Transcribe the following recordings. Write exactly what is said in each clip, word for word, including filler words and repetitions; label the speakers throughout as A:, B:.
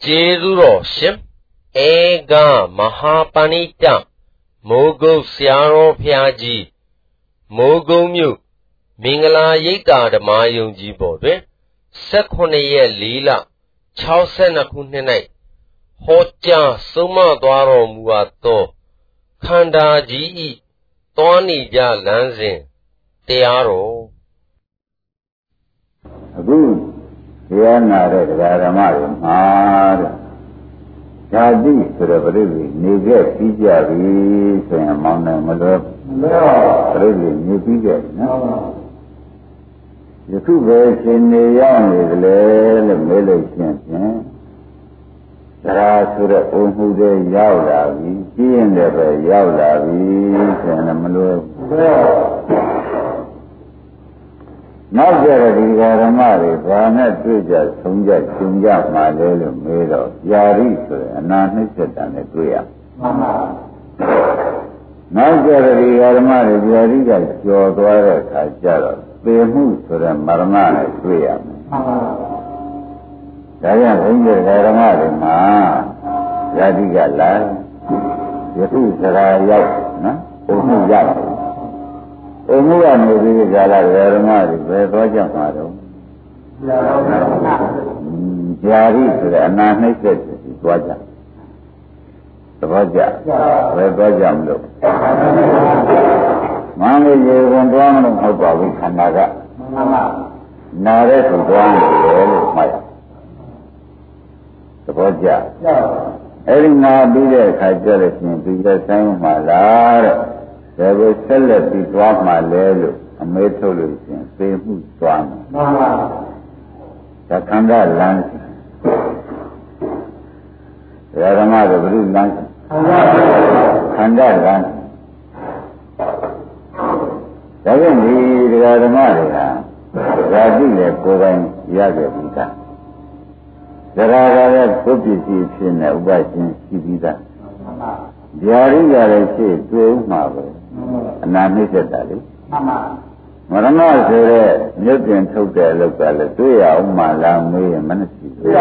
A: Jesudo shim Ega Mahapanita Mogo Siaro Piaji Mogo Mu Mingala Yita the Mayung Jibode Sekonia Lila Chausena Kunene Hoja Suma Dwaro Muato Kanda Ji Tony Ja Lanzin Tearo
B: Good. Yana Radamari, Mad Jadi Surabri, Nigger, Pijavi, saying among them, really, new Pijavi. The two birds in the young is the middle champion. Sarasura Umude Yaulavi, he and the Yaulavi, and a Malu. Not that he got a marry, but not to just some just some young my little made of Yari, and not Mister and a Guya. Not that he got a marry, Yari got your daughter, Kajaro, they moved to the Marmana Guya. Diana Ranger got a marry, ma, Yadi got live. You two said I yelled, no? Oh, yeah. Omuga maybe Gala Vermari, Veroja Maro. Yari to the Anahnated Waja. The Vaja, Veroja Mlo. Mamma, you won't run over with Hanaga. Nare to go on Maya. The Vaja. Every now be there, I jealous me, be the same, my lord. There was still a bit of my level, a methodology, say who's one. The Kanda lunch. The other mother will lunch. Kanda lunch. Doesn't he, the other mother, Radile Koran Yagavita. There are other copies in the Western Sibida. The Ariga say, two marbles. And I made it, Daddy. Marama said, you can took the look at the two of my lamb way and ministry.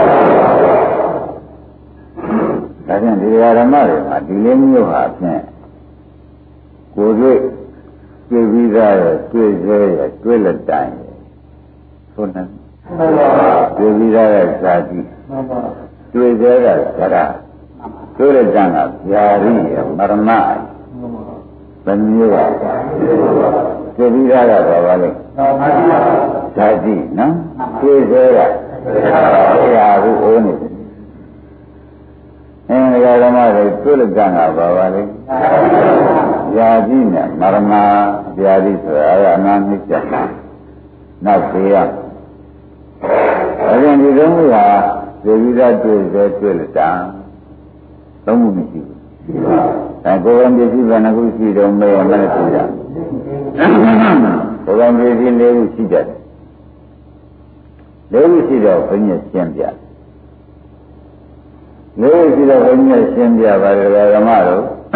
B: I think they are a mother, I didn't know how to go to give you that, give you a toilet time. So then, give you that, Daddy. Give you that, Sarah. Toilet time, Yari, Marama. When you are Sevilla, Sadi, no? Sevilla, they are who own it. And the other mother, Tulaganga, Bavali, Yadina, Marama, Yadis, Anamika, not here. Again, you don't have Sevilla to the Tulita. Don't move me. And go on the sea and I will see the May and Manatilla. Go on the sea, they will see that. They will see the Ophenia Sambia. They will see the Ophenia Sambia by the Ramaro.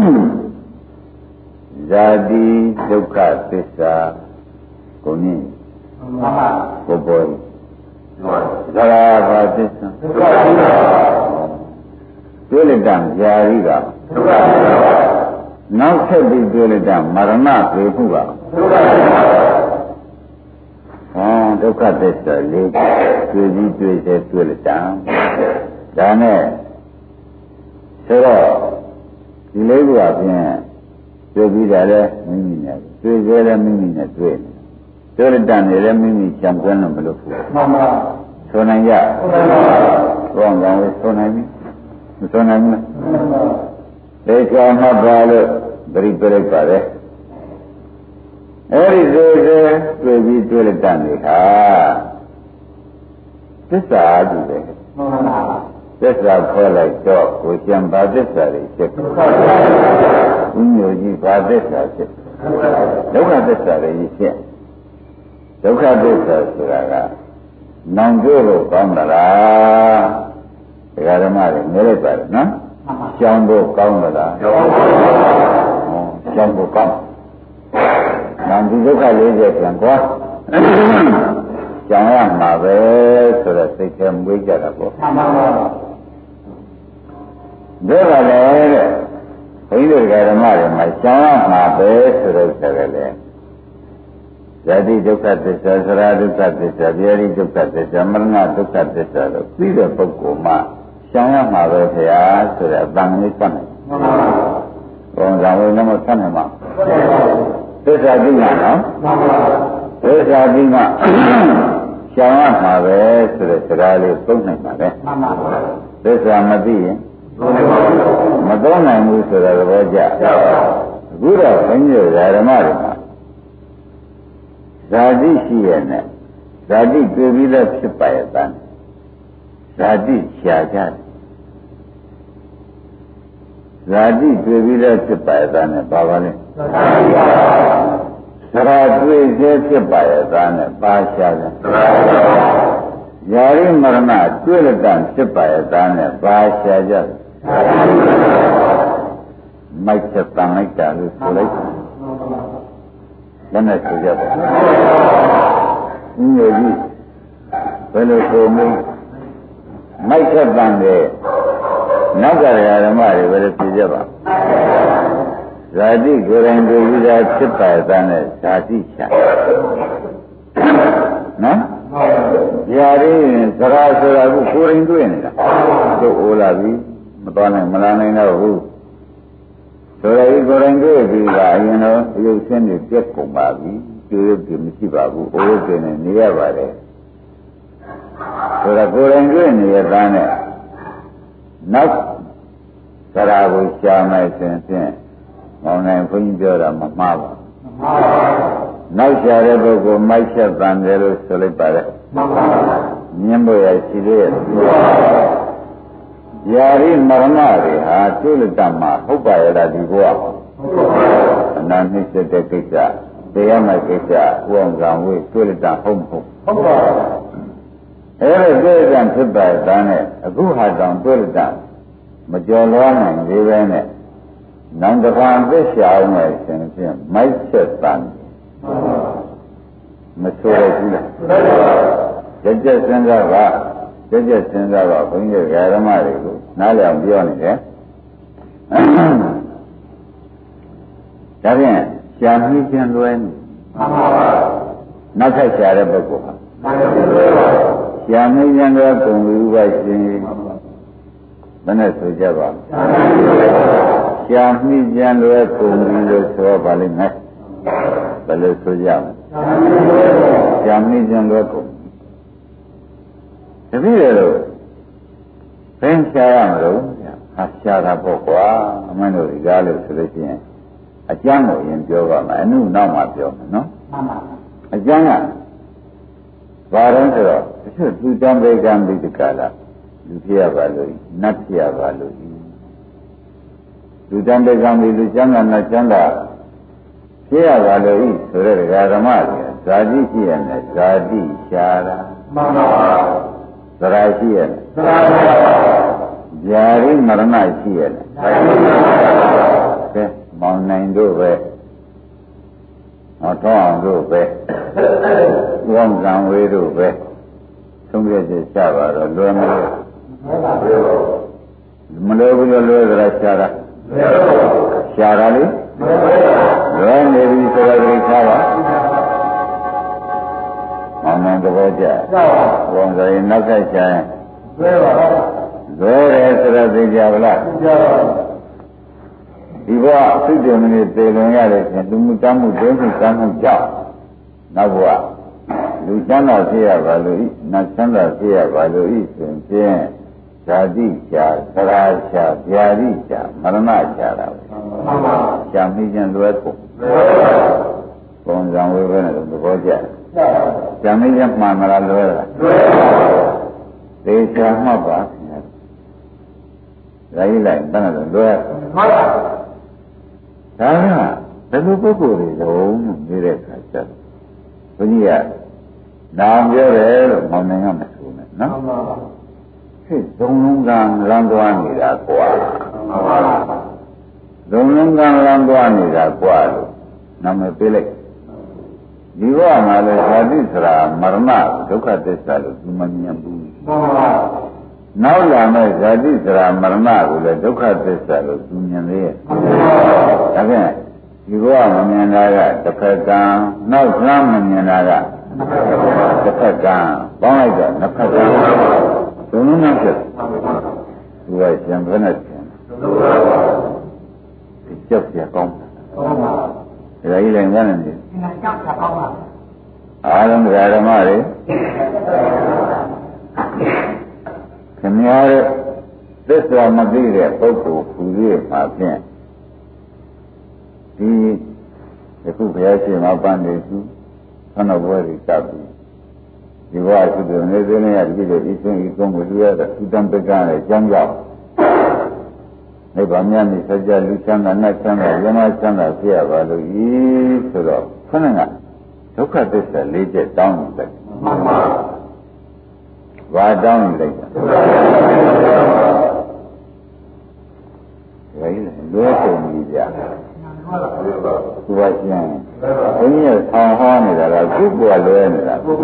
B: Zadi, Duka, Pisa, Koni, Koboi, Zara, Pisa. Dueledam, Yariga. Now said the Dueledam, Marama, Puga. Oh, look at this, late, twenty to a Dueledam. Dane, Sarah, the labor of him, to be the Mimina, to the Mimina, to Dueledam, the Mimi champion of Mulufu. Mamma, Sonaya, wrong, wrong, Sonami. So now, they can have a very very bad. Every day, we will do it done. Ah, this is hard. This is a call like dog, we can buy this very sick. We know buy this as it. Look at this very sick. Look at this as Raga. Nanguru Kamala. The other mother, Military, no? Jambo Kamala. Jambo Kam. Nanduka Lady and what? Jama Mabe, so that they can wake up. ဒါကလည်းတဲ့ဘုန်းကြီးတို့ဓမ္မတွေမှာရှောင်ရမှာပဲဆိုတော့ဆိုတယ်လေဇာတိဒုက္ခသစ္စာသရဒုက္ခသစ္စာဗျာတိဒုက္ခသစ္စာမရဏဒုက္ခသစ္စာလို့ပြီးတဲ့ပုဂ္ဂိုလ်မှာရှောင်ရမှာပဲခရားဆိုတဲ့အတန်လေးပတ်နိုင်မှန်ပါဘုံဇာဝေလည်းမဆက်နိုင်ပါသစ္စာသိမှာနော်မှန်ပါသစ္စာသိမှာရှောင်ရမှာပဲဆိုတဲ့စကားလေးသုံးနိုင်ပါလေမှန်ပါသစ္စာမသိရင်မသုံးနိုင်ဘူးဆိုတဲ့သဘောကျအခုတော့ဘုန်းကြီးတို့ဓမ္မတွေမှာဇာတိရှိရနဲ့ဇာတိတွေ့ပြီးတော့ဖြစ်ပါရဲ့တန်းဇာတိရှားကြတယ်ဇာတိတွေ့ပြီးတော့ဖြစ်ပါရဲ့တန်းနဲ့ပါပါလဲသရတွေ့စေဖြစ်ပါရဲ့တန်းနဲ့ပါရှားတယ်ယာရိမရဏတွေ့လက်တန်းဖြစ်ပါရဲ့တန်းနဲ့ပါရှားကြတယ်မိုက်ချက်တန်လိုက်တာလို့ဆိုလိုက်ဘယ်နဲ့ဆိုကြပါ့။ဦးရကြီးဘယ်လိုဆိုမလဲမိုက်ချက်တန်တဲ့နောက်ကဓမ္မတွေဘယ်လိုဆိုကြပါ့။ဇာတိကိုယ်တိုင်တွေ့ပြီးသားဖြစ်ပါတဲ့နဲ့ဇာတိချာနော်။ຢာရင်းသရဆိုတာကကိုယ်တိုင်တွေ့နေတာ။တို့အိုလာပြီမတော်နိုင်မလာနိုင်တော့ဘူးဆိုရည်ကိုယ်တိုင်တွေ့ပြီးတာအရင်တော့ရုပ်ဆင်းတွေပြက်ကုန်ပါပြီတွေ့ရုပ်တွေမရှိပါဘူးအိုးရုပ်တွေနဲ့နေရပါတယ်ဆိုတော့ကိုယ်တိုင်တွေ့နေရတဲ့နဲ့နောက်သရာကိုရှားမယ်ဆိုရင်မောင်နိုင်ဘုန်းကြီးပြောတာမမှားပါဘူးနောက်ရှားတဲ့ပုဂ္ဂိုလ်မိုက်ချက်တန်တယ်လို့ဆိုလိုက်ပါတယ်မှန်ပါဘူးမြင်ဖို့ရရှိသေးရဲ့ယာရိမရဏတွေဟာကျွလတမှာဟုတ်ပါရဲ့လားဒီဘဝအနာနှိစ္စတဲ့ကိစ္စတရားမဲ့ကိစ္စဥအောင်ကံဝေးကျွလတဟုတ်မဟုတ်ဟုတ်ပါအဲ့ဒီကျွလတဖြစ်ပါတဲ့နဲ့အခုဟာတောင်ကျွလတမကျော်လွားနိုင်သေးပဲနဲ့နောင်တခါသစ္စာအောင်မယ်ရှင်ဖြင့်မိုက်ဆက်တန်မဆိုရဘူးလားကြက်ကြက်စဉ်းစားပါကြက်ကြက်စဉ်းစားတော့ဘုန်းကြီးဓမ္မတွေကိုနားလည်အောင်ပြောနေတယ်ဒါဖြင့်ရှားမိခြင်းလွဲနေနောက်ထပ်ရှားတဲ့ပုဂ္ဂိုလ်ဟာရှားမိခြင်းလွဲကုန်ပြီဥပရှင်ဘယ်နဲ့ဆိုကြပါရှားမိခြင်းလွဲကုန်ပြီလို့ဆိုပါလိမ့်မယ်ဘယ်လိုဆိုကြမလဲရှားမိခြင်းလွဲကုန်တပည့်တော်ဘယ်ရှားရမလို့ဟာရှားတာပေါ့ကွာအမှန်တို့ဒီကားလို့ဆိုလို့ရှိရင်အကျမ်းကိုရင်ပြောပါမယ်အနုနောက်မှပြောမယ်နော်မှန်ပါအကျမ်းကဘာတော့ဆိုတော့တချို့သူတံပေကံပိတကလာလူဖြစ်ရပါလို့နတ်ဖြစ်ရပါလို့လူတံပေကံပိလူကျမ်းကနတ်ကျမ်းကဖြစ်ရပါလို့ဆိုတဲ့ဓမ္မတွေဇာတိရှိရမယ်ဇာတိရှားတာမှန်ပါသရရှိရမယ်သရပါဗျာရိမရဏရှိရမယ်ကဲမောင်နိုင်တို့ပဲဟောတော့အောင်တို့ပဲဝမ်ကံဝေးတို့ပဲသုံးပြည့်ချပါတော့လွယ်မလို့မလွယ်ဘူးလို့လွယ်ကြတာရှားတာရှားတာလေလွယ်နေပြီဆိုတော့ဒီရှားပါမောင်နိုင်သဘောကျဘုံဆိုရင်နောက်ဆက်ချင်လွယ်ပါလွယ်တယ်ဆိုတော့သိကြပါလားသိကြပါဒီဘဝအဖြစ်တယ်မင်းသေလွန်ရတဲ့ဖြင့်လူမှုတမ်းမှုဒုမှုတမ်းမှုကြောင့်နောက်ဘဝလူချမ်းသာဖြစ်ရပါလို့ဤနတ်ချမ်းသာဖြစ်ရပါလို့ဤဆိုရင်ဇာတိချာသရာချာဗျာတိချာမရဏချာတာပဲမှန်ပါရှားမိခြင်းလွယ်ကုန်ပုံစံဝေဘယ်နဲ့သဘောကျရှားမိခြင်းမှန်မလားလွယ်လားလွယ်ပါသေချာမှတ်ပါခင်ဗျာဒါကြီးလိုက်တန်းတော့လွယ်မှန်ပါဒါကဘယ်လိုပုဂ္ဂိုလ်တွေတုံးလို့နေတဲ့အခါကျတော့ဘုန်းကြီးကနာမ်ပြောတယ်လို့မောင်နိုင်ကမဆိုနဲ့နော်မှန်ပါဖြစ်သုံးလုံးကံလမ်းသွားနေတာကွာမှန်ပါသုံးလုံးကံလမ်းသွားနေတာကွာလို့နာမည်ပေးလိုက်ဒီဘဝမှာလည်းဇာတိစရာမရဏဒုက္ခသစ္စာလို့ဒီမမြင်ဘူးမှန်ပါနောက်လာမဲ့ဇာတိစရာမရဏကိုလည်းဒုက္ခသစ္စာလို့သူမြင်သေးရဲ့ဒါဖြင့်ဒီဘဝမမြင်တာကတစ်ဖက်ကံနောက်ဆမ်းမမြင်တာကတစ်ဖက်ကံပေါင်းလိုက်တော့နှစ်ဖက်ကံသုံးလုံးနဲ့ဖြစ်သူကရှင်ဘယ်နဲ့ရှင်ဒီကြောက်ရကောင်းဒါကြီးလည်းငါနဲ့နေကြောက်ရကောင်းပါအားလုံးဓမ္မတွေခင်ဗျားရဲ့သစ္စာမသိတဲ့ပုဂ္ဂိုလ်ဟူ၍မှာဖြင့်ဒီအခုဘုရားရှင်မှာပန်းနေသူဆန္ဒဘွယ်ကြီးတပ်ပြီးဒီဘဝကုသိုလ်နေသေးနေရဒီလိုဤသိဤကုန်းကိုလူရတဲ့သုတံပကံရဲ့အကြောင်းကြောင့်နိဗ္ဗာန်မြတ်နိစကြလူချမ်းသာနတ်ချမ်းသာယမချမ်းသာဖြစ်ရပါလို့ဤဆိုတော့ခဏကဒုက္ခသစ္စာ၄ချက်တောင်းလိုက်မှန်ပါဘာတောင်းလိုက်တာဒါကြီးလွဲကုန်ပြီဗျာသူကရှင်ဘုန်းကြီးဆောင်းဟောနေတာကခုပွားလွဲနေတာဒီ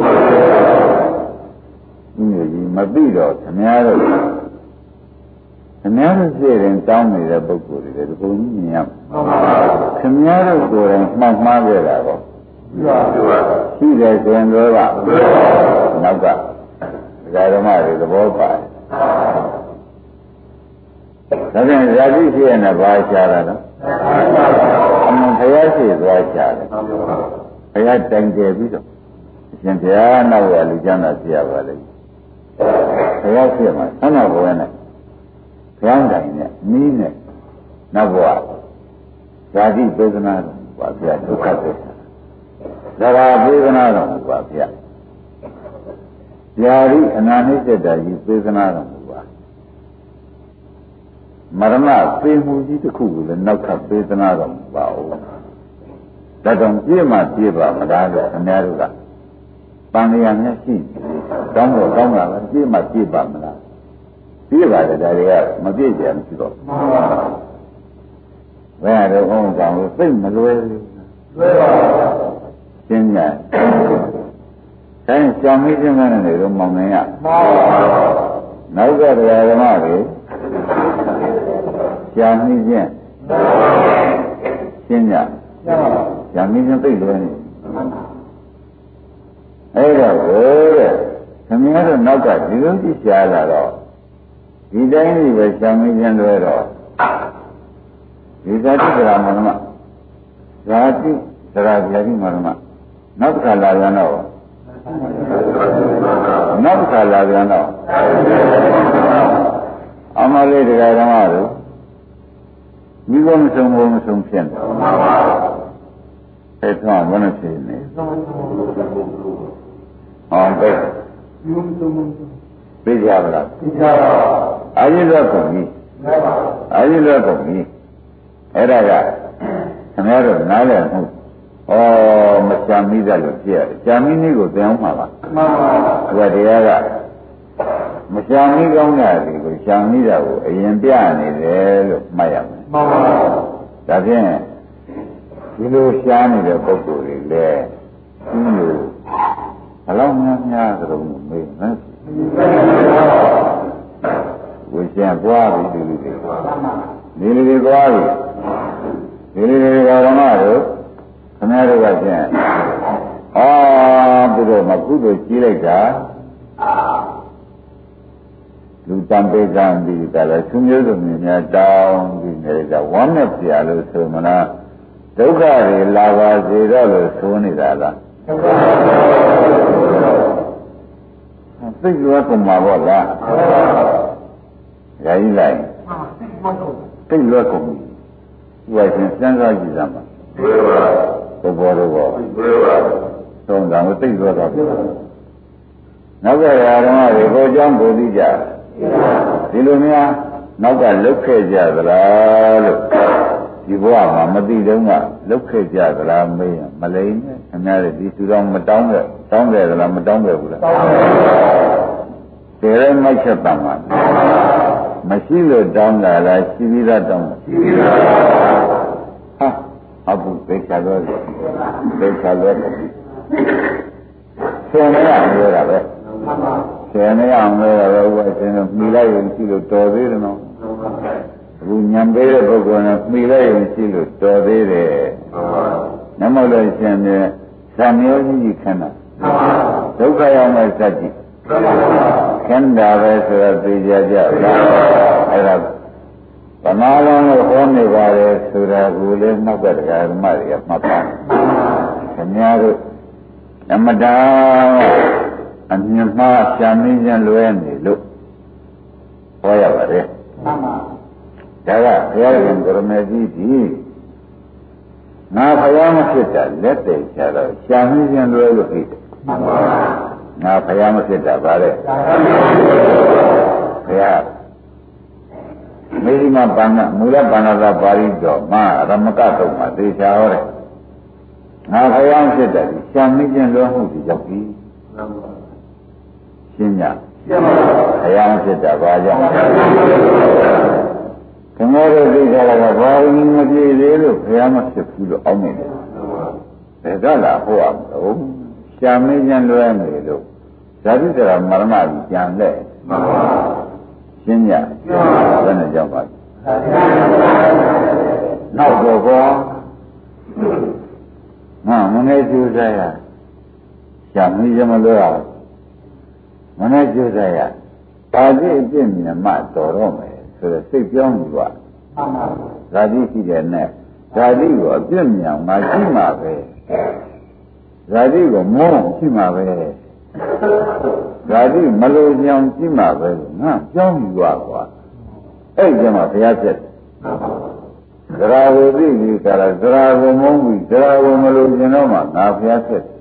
B: လိုကြီးမသိတော့ခင်ဗျားတို့ခင်ဗျားတို့ပြည့်ရင်တောင်းနေတဲ့ပုဂ္ဂိုလ်တွေဒီဘုန်းကြီးမြင်ရခင်ဗျားတို့ကိုယ်တိုင်မှတ်မှားခဲ့တာပေါ့ရှိတယ်ဆိုရင်တော့နောက်ကဓမ္မတွေသဘောပါတယ်ဒါပြန်ဇာတိရှိရတဲ့ဘာရှားတာတော့အမှန်တရားရှိသွားရှားတယ်ဘုရားတိုင်ကြပြီးတော့အရှင်ဘုရားနောက်ရလူကျမ်းသာပြရပါလိမ့်ဘုရားရှိမှဆန္ဒဘဝနဲ့ဘုရားတိုင်နဲ့နီးနဲ့နောက်ဘဝဇာတိပေဒနာတော့ဘာပြဒုက္ခသစ္စာဇရာပေဒနာတော့ဘာပြญาတိအနာနိစ္စတာကြီးသေသနာတော်မူပါမရဏသေမှုကြီးတစ်ခုကိုလည်းနောက်ထပ်သေသနာတော်မူပါဦးဒါကြောင့်ပြည့်မှပြည့်ပါမလားလို့အများတို့ကတန်လျာမျက်ရှိတောင်းတော့တောင်းတာပဲပြည့်မှပြည့်ပါမလားပြည့်ပါတယ်ဒါတွေကမပြည့်ကြမရှိတော့ဘယ်ရတော့ဘုန်းကောင်လို့သိမလွယ်ဘူးလွယ်ပါဘူးရှင်းညာတိုင်းကြောင်မိခြင်းကနေတော့မောင်နေရနောက်ကတရားဓမ္မတွေကြောင်မိခြင်းရှင်းညာကြောင်မိခြင်းသိတယ်နေအဲ့တော့ဘိုးတဲ့ခင်ဗျားတို့နောက်ကဒီလိုကြည့်ရှားလာတော့ဒီတိုင်းကြီးပဲကြောင်မိခြင်းလွဲတော့ဒီဇာတိကရာမရမဇာတိဇရာဇာတိမရမနောက်တစ်ခါလာပြန်တော့နောက်တစ်ခါလာပြန်တော့အမလေးတရားဓမ္မတို့ဒီကောမဆုံးဘူးမဆုံးဖြစ်တယ်အဲ့တော့ဘယ်နဲ့ဖြစ်နေဟောပဲသိကြပါလားသိကြပါအာရိလောကုန်ပြီအာရိလောကုန်ပြီအဲ့ဒါကခင်ဗျားတို့နားလည်မှုဩမချမ်းမိသလို့ပြရတယ်။ချမ်းမိနည်းကိုသင်အောင်မှာပါ။မှန်ပါဘူး။ဒါတရားကမချမ်းမိကောင်းတာဒီကိုချမ်းမိတာကိုအရင်ပြနေတယ်လို့မှတ်ရမယ်။မှန်ပါဘူး။ဒါဖြင့်ဒီလိုရှားနေတဲ့ပုဂ္ဂိုလ်တွေလည်းဒီလိုဘယ်လောက်များများကြုံမေးမယ်။ဝိကျန်ပွားပြီးဒီလိုတွေဒီလိုတွေပွားပြီးဒီလိုတွေဓမ္မတို့ခင်ဗျားတို့ကဖြင့်အာသူတို့မကုသိုလ်ကြီးလိုက်တာလူတံပေကံပြီးတာလဲသူမျိုးစုံများတောင်းပြီးနေတာဝမ်းနဲ့ပြလို့ဆိုမလားဒုက္ခတွေလာပါစေတော့လို့ဆိုနေတာလားသိလွယ်ကုန်မှာပေါ့လားရာကြီးလိုက်သိလွယ်ကုန်ပြီဒီဝိုင်းစဉ်စမ်းစားကြည့်စမ်းပါဘုရားတော်ဘောသုံးတာကိုသိသွားတာနောက်ကရာဓမ္မတွေကိုအကြောင်းကိုသိကြဒီလိုများနောက်ကလုတ်ခဲ့ကြသလားလို့ဒီဘဝမှာမသိတုန်းကလုတ်ခဲ့ကြသလားမေးရင်မလိမ့်နဲ့ခင်ဗျားတို့ဒီသူတော်မတောင်းခဲ့တောင်းခဲ့သလားမတောင်းခဲ့ဘူးလားတောင်းခဲ့တယ်မိုက်ချက်တမ်းမှာမရှိလို့တောင်းတာလားရှိပြီးသားတောင်းတာရှိပြီးသားဟာအခုသိချတော့သိချတော့ဆင်းရပြောတာပဲဆယ်နှစ်အောင်လဲတော့ဘုရားရှင်မိလိုက်ရင်ရှိလို့တော်သေးတယ်နော်အခုညံပေးတဲ့ပုဂ္ဂိုလ်နဲ့မိလိုက်ရင်ရှိလို့တော်သေးတယ်နမလို့ရှင်ရဲ့သံမျိုးကြီးခန္ဓာဒုက္ခရောက်မဲ့စัจจิခန္ဓာပဲဆိုတော့သိကြကြလားအဲ့ဒါဗမာလုံးကိုဟောနေပါလေဆိုတာကိုလည်းနောက်ကတရားဓမ္မတွေကမှတ်ပါခင်ဗျားတို့အမတာအမြင်မှားရှာမင်းချင်းလွဲနေလို့ဟောရပါတယ်မှန်ပါဒါကဘုရားရှင်ကရမေကြီးဒီငါဘုရားမဖြစ်တာလက်တည်ချတော့ရှာမင်းချင်းလွဲလို့ဖြစ်တယ်မှန်ပါငါဘုရားမဖြစ်တာဗါတဲ့ဘုရားမေဒီမပါဏမူလပါဏသာပါဠိတော်မှာရမကတုံမှာသေချာဟောတယ်ငါဘုရားဖြစ်တယ်ရှာမင်းချင်းလွဲမှုဒီရောက်ပြီမှန်ပါရှင်းညရှင်းပါဘုရားဖြစ်တာဘာကြောင့်ခင်ဗျားတို့သိကြတာကဘာလို့မပြည့်သေးလို့ဘုရားမဖြစ်ဘူးလို့အောင်းနေတယ်ဘယ်ကလာဟောရမလို့ရှာမင်းချင်းလွဲနေလို့ဇာတိတရာမရဏကြီးကြံလက်မှန်ပါရှင်းညဘယ်နဲ့ကြောင့်ပါနောက်တော့ကောငါမနေကျူစားရရှာမင်းချင်းမလွဲအောင်မနဲ့ကျိုးစားရဒါတိအပြည့်မြတ်မတော်တော့မယ်ဆိုတော့စိတ်ပြောင်းပြီးတော့မှန်ပါဘူးဓာတိရှိတယ်နဲ့ဓာတိကိုအပြည့်မြတ်မှရှိမှာပဲဓာတိကိုမောရှိမှာပဲဓာတိမလို့ညောင်ရှိမှာပဲငါပြောင်းပြီးတော့ကွာအဲ့ဒီမှာဘုရားဖြစ်သရာဝိသိကြီးကရသရာကိုမုန်းပြီးသရာကိုမလို့ကျင်တော့မှငါဘုရားဖြစ်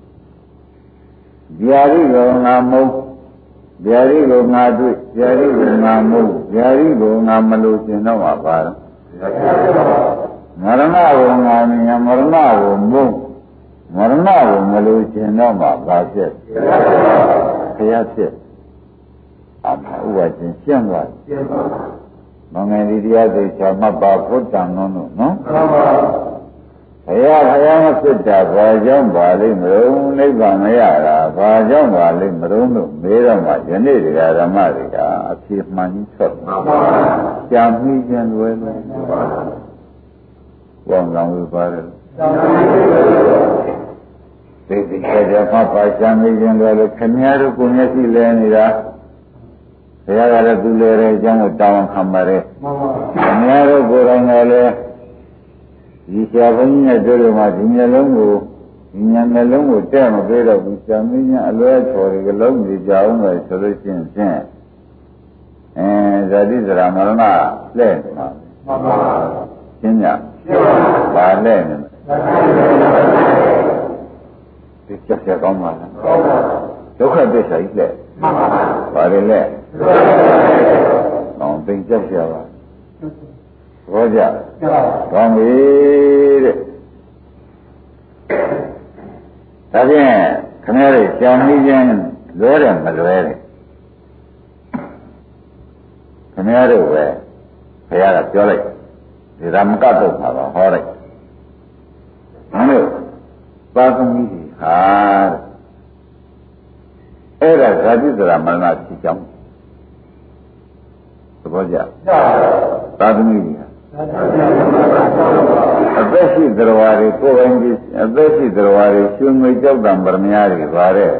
B: ဗျာတိကိုငါမုန်းဗျာတိကိုငါတွေ့ဗျာတိကိုငါမုန်းဗျာတိကိုငါမလို့ရှင်တော့မှာပါတော့မရဏကိုငါမြင်မရဏကိုမုန်းမရဏကိုမလို့ရှင်တော့မှာပါဖြစ်ဘုရားဖြစ်အမှဥပဒေရှင်းသွားရှင်းပါမင်္ဂလိတရားသိချာမှတ်ပါဘုဒ္ဓံလုံးတို့နော်ဘုရားဘုရားမဖြစ်တာဘာကြောင့်ပါလိမ့်မလို့နိဗ္ဗာန်မရတာဘာကြောင့်ပါလိမ့်မလို့လို့မေးတော့မှယနေ့တရားဓမ္မတွေကအဖြစ်မှန်ကြီးထွက်ပါပါကြာမိခြင်းလွယ်လွယ်ပါဘောင်းလောင်ဝိပါတယ်သိသိကြကြမှပါကြာမိခြင်းလွယ်လို့ခင်ဗျားတို့ကိုမျက်စိလဲနေတာဘုရားကလည်းသူလဲတဲ့အကြောင်းကိုတောင်းခံပါတယ်ခင်ဗျားတို့ကိုယ်တိုင်လည်းဒီဆရာဘုန်းကြီးနဲ့တွေ့လို့မှဒီမျက်လုံးကိုဒီညာမျက်လုံးကိုတဲ့မပေးတော့ဘူးဆရာမင်းကြီးအလွဲချော်တွေကလုံးကြီးကြအောင်ပဲဆိုလို့ရှိရင်ဖြင့်အဲဇာတိဇရာမရဏလဲ့နေမှာမှန်ပါရှင်းညရှင်းပါဘာလဲ့နေဒီချက်ချက်ကောင်းပါလားကောင်းပါဒုက္ခသစ္စာကြီးလဲ့မှန်ပါဘာလဲလဲ့အောင်သိချက်ချက်ပါဘောကြကောင်းပြီတဲ့ဒါဖြင့်ခင်ဗျားတို့ကြောင်ပြီးချင်းလွဲတယ်မလွဲတယ်ခင်ဗျားတို့ပဲဘုရားကပြောလိုက်ဒီရမကတ်တော့မှာဟောလိုက်မင်းတို့ပါသမီးကြီးဟာအဲ့ဒါဇာတိတရာမရဏဖြစ်ကြောင်းသဘောကျပါသမီးကြီးအသက်ရှိသရဝါတွေကိုယ်ပိုင်ကြီးအသက်ရှိသရဝါတွေရှင်ငွေကြောက်တံပရမညာတွေပါတဲ့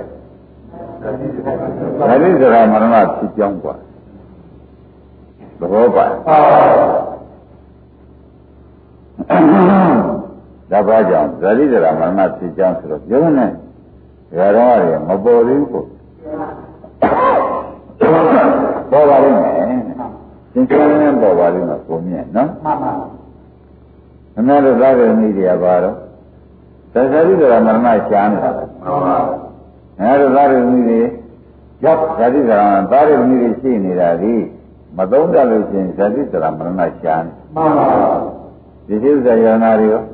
B: ဒါလိစရာမရဏဖြစ်ကြောင်းกว่าသဘောပါဒါပါကြောင့်ဒါလိစရာမရဏဖြစ်ကြောင်းဆိုတော့ရုံးနဲ့ဓာတော်ရမပေါ်သေးဘူးပေါ်ပါလိမ့်မယ်သင်္ချာနဲ့ပေါ်ပါလိမ့်မယ်ကိုမြင်နော်မှန်ပါခင်ဗျားတို့သားတော်မိတွေကပါတော့သစ္စာရိကမရဏရှားနေတာမှန်ပါခင်ဗျားတို့သားတော်မိတွေရောက်ဇာတိကရသားတော်မိတွေရှိနေတာဒီမသုံးတတ်လို့ရှိရင်ဇာတိကရမရဏရှားနေမှန်ပါဒီစိစ္ဆာယနာတွေရော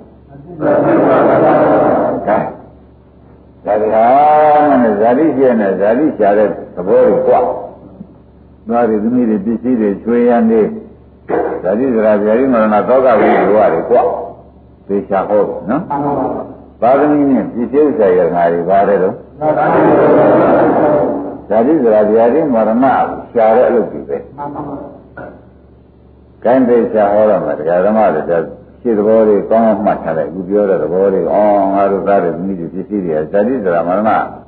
B: ကဲဒါကဇာတိရှိနေဇာတိရှားတဲ့သဘောကိုကြွသွားတယ်သမီးတွေပစ္စည်းတွေချွေရန်နေဇာတိဇရာဗျာတိမရဏသောကဝိဘဝတွေကြွသေချာဟောနော်ပါသမီနဲ့ပစ္စည်းဥစ္စာရငါတွေပါတယ်တော့ဇာတိဆိုတာဗျာတိမရဏရှာတဲ့အလုပ်ကြီးပဲကိုင်းသေးရှာဟောရမှာတရားဓမ္မတွေရှင်းသဘောလေးကောင်းအောင်မှတ်ထားလိုက်အခုပြောတဲ့သဘောလေးအော်ငါတို့သားတွေမိတွေပစ္စည်းတွေဇာတိဆိုတာမရဏ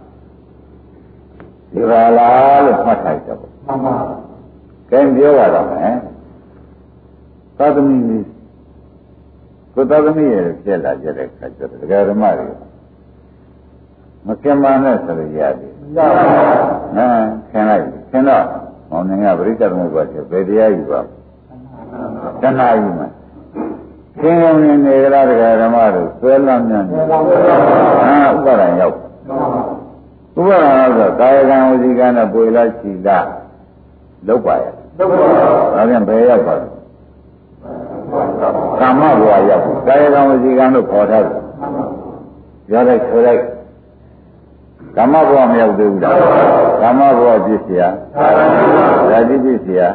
B: ဒီပါလားလို့မှတ်ထားကြပါမှန်ပါကိုင်းပြောရတော့မယ်သာသမီကိုသာသမီရဲ့ဖြစ်လာကြတဲ့ခါကျတော့တရားဓမ္မတွေမကင်မနဲ့ဆိုရရတယ်။မှန်ပါဘူး။ဟမ်ခင်လိုက်ခင်တော့မောင်ငယ်ကပရိစ္ဆေသမုပ္ပါဒ်ဘယ်တရားယူပါတဏှာယူမှာခင်ကုန်နေနေကြလားတရားဓမ္မတို့ဆွဲလမ်းမြန်နေဟာဥပါဒံရောက်ဥပါဒံဆိုကာယကံဝစီကံနဲ့ပွေလားရှိလားလောက်ပါရဲ့လောက်ပါဒါပြန်ဘယ်ရောက်ပါလဲကာမဘဝရောက်ကာယကံဝစီကံတို့ခေါ်ထားတယ်ပြောလိုက်ဆိုလိုက်ကာမဘဝမရောက်သေးဘူးလားကာမဘဝပြည့်စရာဓာတိပြည့်စရာ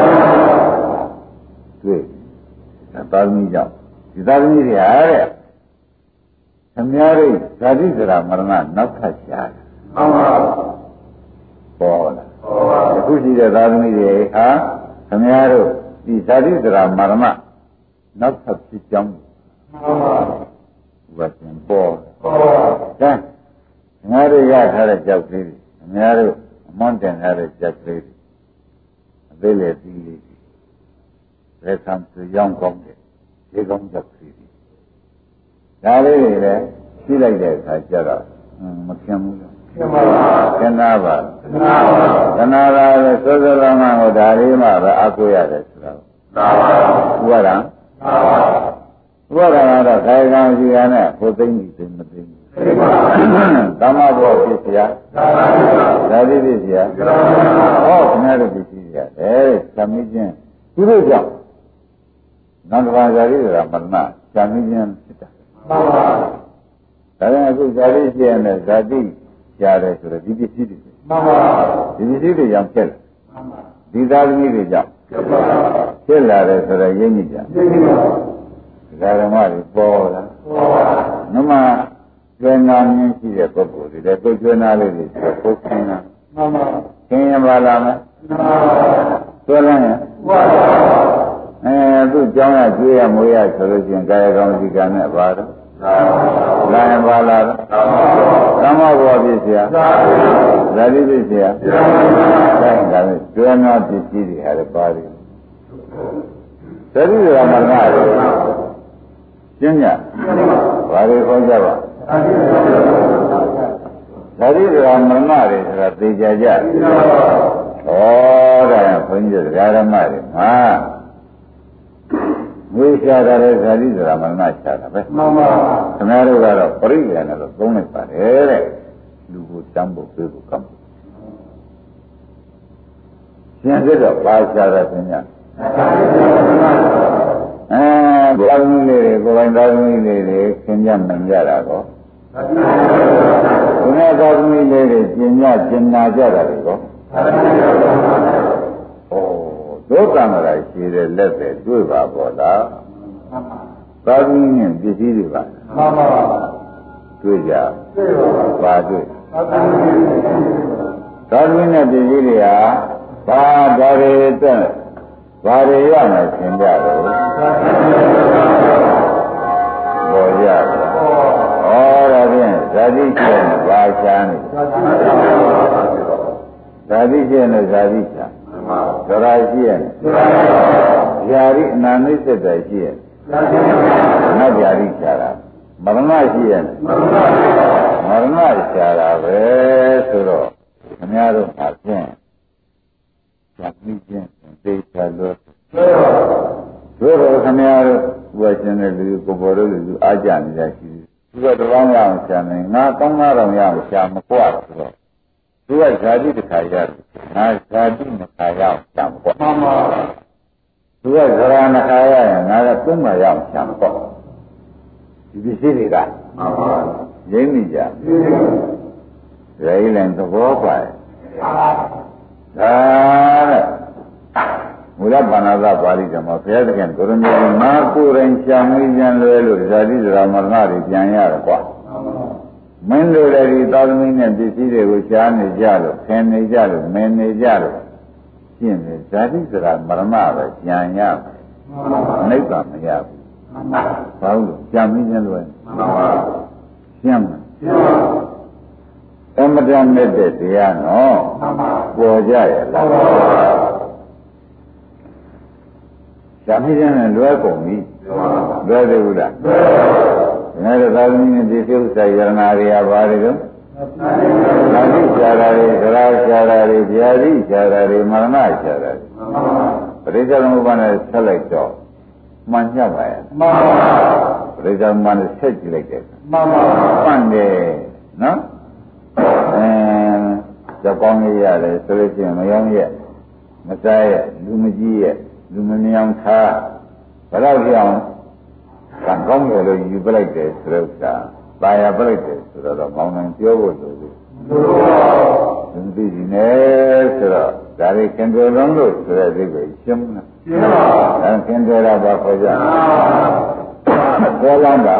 B: တွေ့သာသမီကြောင့်ဒီသာသမီတွေဟာတဲ့ခမည်းတော်ဓာတိစရာမရဏနောက်ထပ်ရှားတယ်မှန်ပါပေါ်လာအခုရှိတဲ့သာသမီတွေဟာခမည်းတော်ဒီဓာတိစရာမရဏနောက်ထပ်ဖြစ်ကြောင်းမှန်ပါဘုရားရှင်ပေါ်တယ်ငါတို့ရထားတဲ့ကြောက်ကလေးတွေအများတို့အမွန်းတင်ထားတဲ့ကြောက်ကလေးတွေအသေးလေးပြီးလေးတွေလက်ခံသူရောင်းကောင်းတယ်ဒီကောင်းကြောက်ကလေးတွေဒါလေးတွေလည်းရှိလိုက်တဲ့အခါကျတော့မခင်ဘူးလို့ခင်ပါပါခင်နာပါခင်နာပါခင်နာပါလေစောစောကမှဟောဒါလေးမှပဲအကူရတယ်ဆိုတော့သာပါဘုရားသာပါဘုရားကတော့ခါကံရှိရနဲ့ဘုသိမ့်ကြီးသိမသိမ့်ကာမဘောဖြစ်เสียဓာတိဖြစ်เสียဟောခင်ဗျားတို့ဖြစ်เสียတယ်သမီးချင်းသူတို့ကြောင့်နန္ဒဘာဇာတိဆိုတာမရဏသမီးချင်းဖြစ်တာမှန်ပါဒါကြောင့်အခုဇာတိဖြစ်ရင်လည်းဇာတိရတယ်ဆိုတော့ဒီပစ္စည်းတွေမှန်ပါဒီပစ္စည်းတွေကြောင့်ဖြစ်လာမှန်ပါဒီသာသမီတွေကြောင့်ဖြစ်လာတယ်ဆိုတော့ရင်းမြစ်ကြရင်းမြစ်ပါဓမ္မတွေပေါ်လာပေါ်ပါနမကျွမ်းနာမြင်ရှိတဲ့ပုဂ္ဂိုလ်တွေလည်းကိုယ်ကျွမ်းနာလေးတွေဆိုပုတ်ခင်းတာမှန်ပါခင်းရင်ပါလားမမှန်ပါကျွမ်းလာရင်မှန်ပါအဲသူ့ကြောင်းရကျွေးရမွေးရဆိုလို့ရှိရင်ကာယကံဝစီကံနဲ့ပါတော့လာရင်ပါလားသမ္မာဘောဖြစ်เสียဇာတိဖြစ်เสียဒါကလည်းကျွမ်းနာပစ္စည်းတွေဟာလည်းပါတယ်သတိရမနာတွေကျင့်ကြဘာတွေခေါ်ကြပါဓာတိကမရဏတွေဆိုတာသိကြကြဩဒါဘုန်းကြီးတို့ဓမ္မတွေမှာငွေရှာတာလည်းဓာတိဆိုတာမရဏရှာတာပဲမှန်ပါခင်ဗျားတို့ကတော့ပရိယာနဲ့တော့သုံးလိုက်ပါတယ်တဲ့လူကိုတမ်းဖို့ပြေဖို့ကမ်းရှင်စစ်တော့ပါရှာတာခင်ဗျာအဲဘာသမီးလေးတွေကိုယ်ပိုင်သားသမီးလေးတွေခင်ကြမှန်ကြတာကောဘုရားသားသမီးလေးတွေကျင်ညကျင်နာကြတာလေကောဩဒုက္ခမရာရှိတဲ့လက်ပဲတွေ့ပါဘောလားသားသမီးနဲ့ပစ္စည်းတွေပါမှန်ပါပါတွေ့ကြတွေ့ပါပါတွေ့သားသမီးနဲ့ပစ္စည်းတွေဟာဘာဒါတွေအတွက်ဘာတွေရမယ်သင်ကြတော့ပေါ်ရပါဩဒါဖြင့်ဇာတိကျင့်ဘာချမ်းဇာတိကျင့်လို့ဇာတိချမ်းဒရာရှိရဲ့ဇာတိအနာနိစ္စတည်းရှိရဲ့နတ်ဇာတိချတာမရဏရှိရဲ့မရဏချတာပဲဆိုတော့ခင်ဗျားတို့အပြင်ဇာတိကျင့်သိချလို့တို့တော့ခင်ဗျားတို့ဘုရားရှင်တဲ့လူကိုပေါ်လို့လူအားကြနေကြရှိတယ်သူကတပေါင်းရအောင်ရှာနေငါကောင်းကားတော်ရအောင်ရှာမကွာဆိုတော့သူကဇာတိတစ်ခါရတယ်ငါဇာတိနှစ်ခါရအောင်ရှာမကွာမှန်ပါသူကဇရာနှစ်ခါရရင်ငါကသုံးခါရအောင်ရှာမကွာဒီပစ္စည်းတွေကမှန်ပါရင်းမိကြရဲလည်းသဘောပါဒါတဲ့မူလပါဏာသပါဠိဓမ္မဘုရားသခင်ကိုရမေမာကိုယ်တိုင်ရှာမိပြန်လွဲလို့ဇာတိဇရာမရဏတွေပြန်ရတယ်ကွာမမင်းတို့လည်းဒီသာသမီနဲ့ပစ္စည်းတွေကိုရှားနေကြလို့ခင်နေကြလို့မင်းနေကြလို့ရှင်းတယ်ဇာတိဆိုတာမရဏပဲကြံရမယ်နိဗ္ဗာန်မရဘူးဘာလို့ကြံမင်းချင်းလွယ်ရှင်းမယ်အမတန်နဲ့တဲ့တရားနော်ပေါ်ကြရဲ့လားကြံမင်းချင်းနဲ့လွယ်ကုန်ပြီလွယ်သေးဘူးလားငါတို့သာသမီနဲ့ဒီသုစာယရနာတွေဟာဘာတွေတော့သာတိရှာတာတွေသရာရှာတာတွေဗျာတိရှာတာတွေမရဏရှာတာတွေပရိစ္ဆေသမုပ္ပါဒ်နဲ့ဆက်လိုက်တော့မှန်ကြပါရဲ့မှန်ပါပရိစ္ဆေသမုပ္ပါဒ်နဲ့ဆက်ကြည့်လိုက်တယ်မှန်ပါမှန်တယ်နော်အဲကြောက်ကောင်းရရတယ်ဆိုလို့ရှိရင်မယောင်းရဲ့မစားရဲ့လူမကြီးရဲ့လူမမြောင်ထားဘယ်တော့ကြောင်ကံကောင်းတယ်လို့ယူပလိုက်တယ်ဆိုတော့သာပါရပလိုက်တယ်ဆိုတော့မောင်နှံပြောဖို့လိုတယ်သူသိနေတယ်ဆိုတော့ဒါတွေခင်တယ်လုံးလို့ဆိုတဲ့အိဗယ်ရှင်းမလားရှင်းပါဘူးအဲခင်တယ်တာပါခေါ်ကြပေါ်လာတာ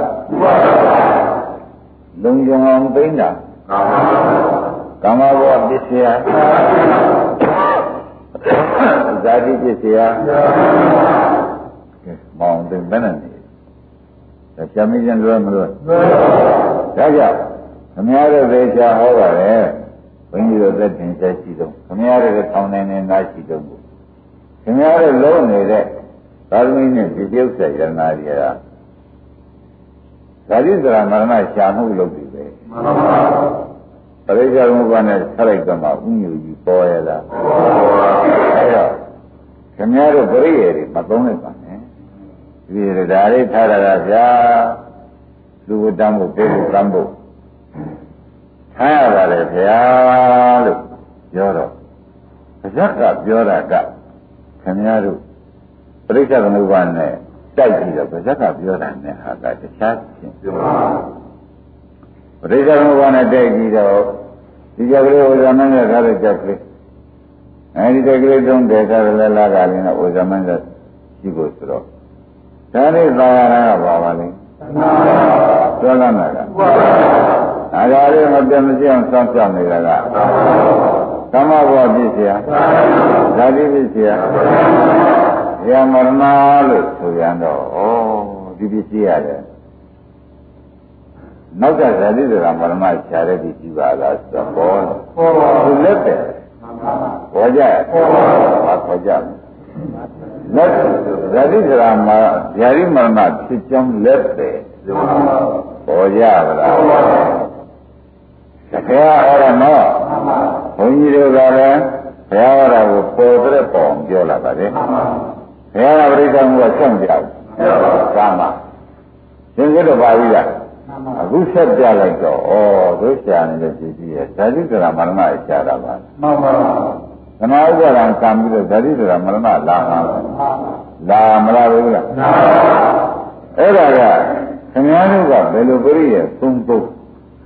B: လုံကြုံအောင်သိတာကာမဘဝပစ္စယဇာတိပစ္စယမောင်သိမနဲ့ဒါရှာမင်းချင်းလွယ်မလွယ်ဒါကြောင့်ခမည်းတော်သေချာဟောပါတယ်ဘုန်းကြီးတို့သက်တင်ဆက်ရှိတော့ခမည်းတော်ထောင်နေနေနာရှိတော့ခမည်းတော်လုံးနေတဲ့သာသမီနဲ့ဒီပြုတ်ဆက်ရနာရီကဓာတိစရာမရဏရှာမှုလုပ်ပြီပဲမှန်ပါပါပရိစ္ဆေသမုပ္ပါဒ်နဲ့ဆက်လိုက်တော့မှဥညူကြီးပေါ်ရလားအဲတော့ခမည်းတော်ပရိယေတွေမသုံးလိုက်ပါနဲ့ဒီဒါလေးထားတာကဗျာလူဝတ္တမှုပြေဖို့ကမ်းဖို့ထားရပါလေဗျာလို့ပြောတော့အဇက်ကပြောတာကခင်ဗျားတို့ပရိစ္ဆေသမုပ္ပါဒ်နဲ့တိုက်ပြီးတော့အဇက်ကပြောတာနဲ့ဟာကတခြားချင်းပြောပါပရိစ္ဆေသမုပ္ပါဒ်နဲ့တိုက်ပြီးတော့ဒီကြကလေးဥဇာမင်းနဲ့ထားတဲ့ကြက်ကလေးအဲဒီကြက်ကလေးတုံးတယ်ထားတယ်လဲလာကလည်းဥဇာမင်းကရှိဖို့ဆိုတော့ဒါလေးသာရတာကပါပါလိမ့်ပြောလာတာကအဲဒါလေးမပြတ်မစအောင်စောင့်ကြနေတာကသမ္မာဘဝပြည့်စရာဓာတိပြည့်စရာယမရဏလို့ဆိုရတော့ဩဒီပြည့်စရာတယ်နောက်ကဓာတိဆိုတာမရဏရှားတဲ့ဒီကြည့်ပါလားဆိုတော့ဘောသူလက်တယ်ဘောကြဘာခေါ်ကြလက်ဓာတိစရာမှာဓာတိမရဏဖြစ်ကြောင်းလက်တယ်ပေါ်ကြပါလားတကယ်ဟောရမောဘုန်းကြီးတို့ကလည်းဘုရားဟောတာကိုပေါ်တဲ့ပေါ်ပြောလာပါတယ်ဘုရားကပရိသတ်မှုကဆက်ကြဘူးကာမသင်္ကေတပါဠိကအခုဆက်ပြလိုက်တော့ဩတို့ရှာနေတဲ့ပြည်ကြီးရဲ့ဓာတိစရာမရဏရှားတာပါမှန်ပါပါသနာဥပါဒံကံပြီးတော့ဓာတိဆိုတာမရဏလာမှာလာမလားဘူးလားအဲ့ဒါကခင်ဗျားတို့ကဘယ်လိုပြည့်ရဲ့သုံးပုတ်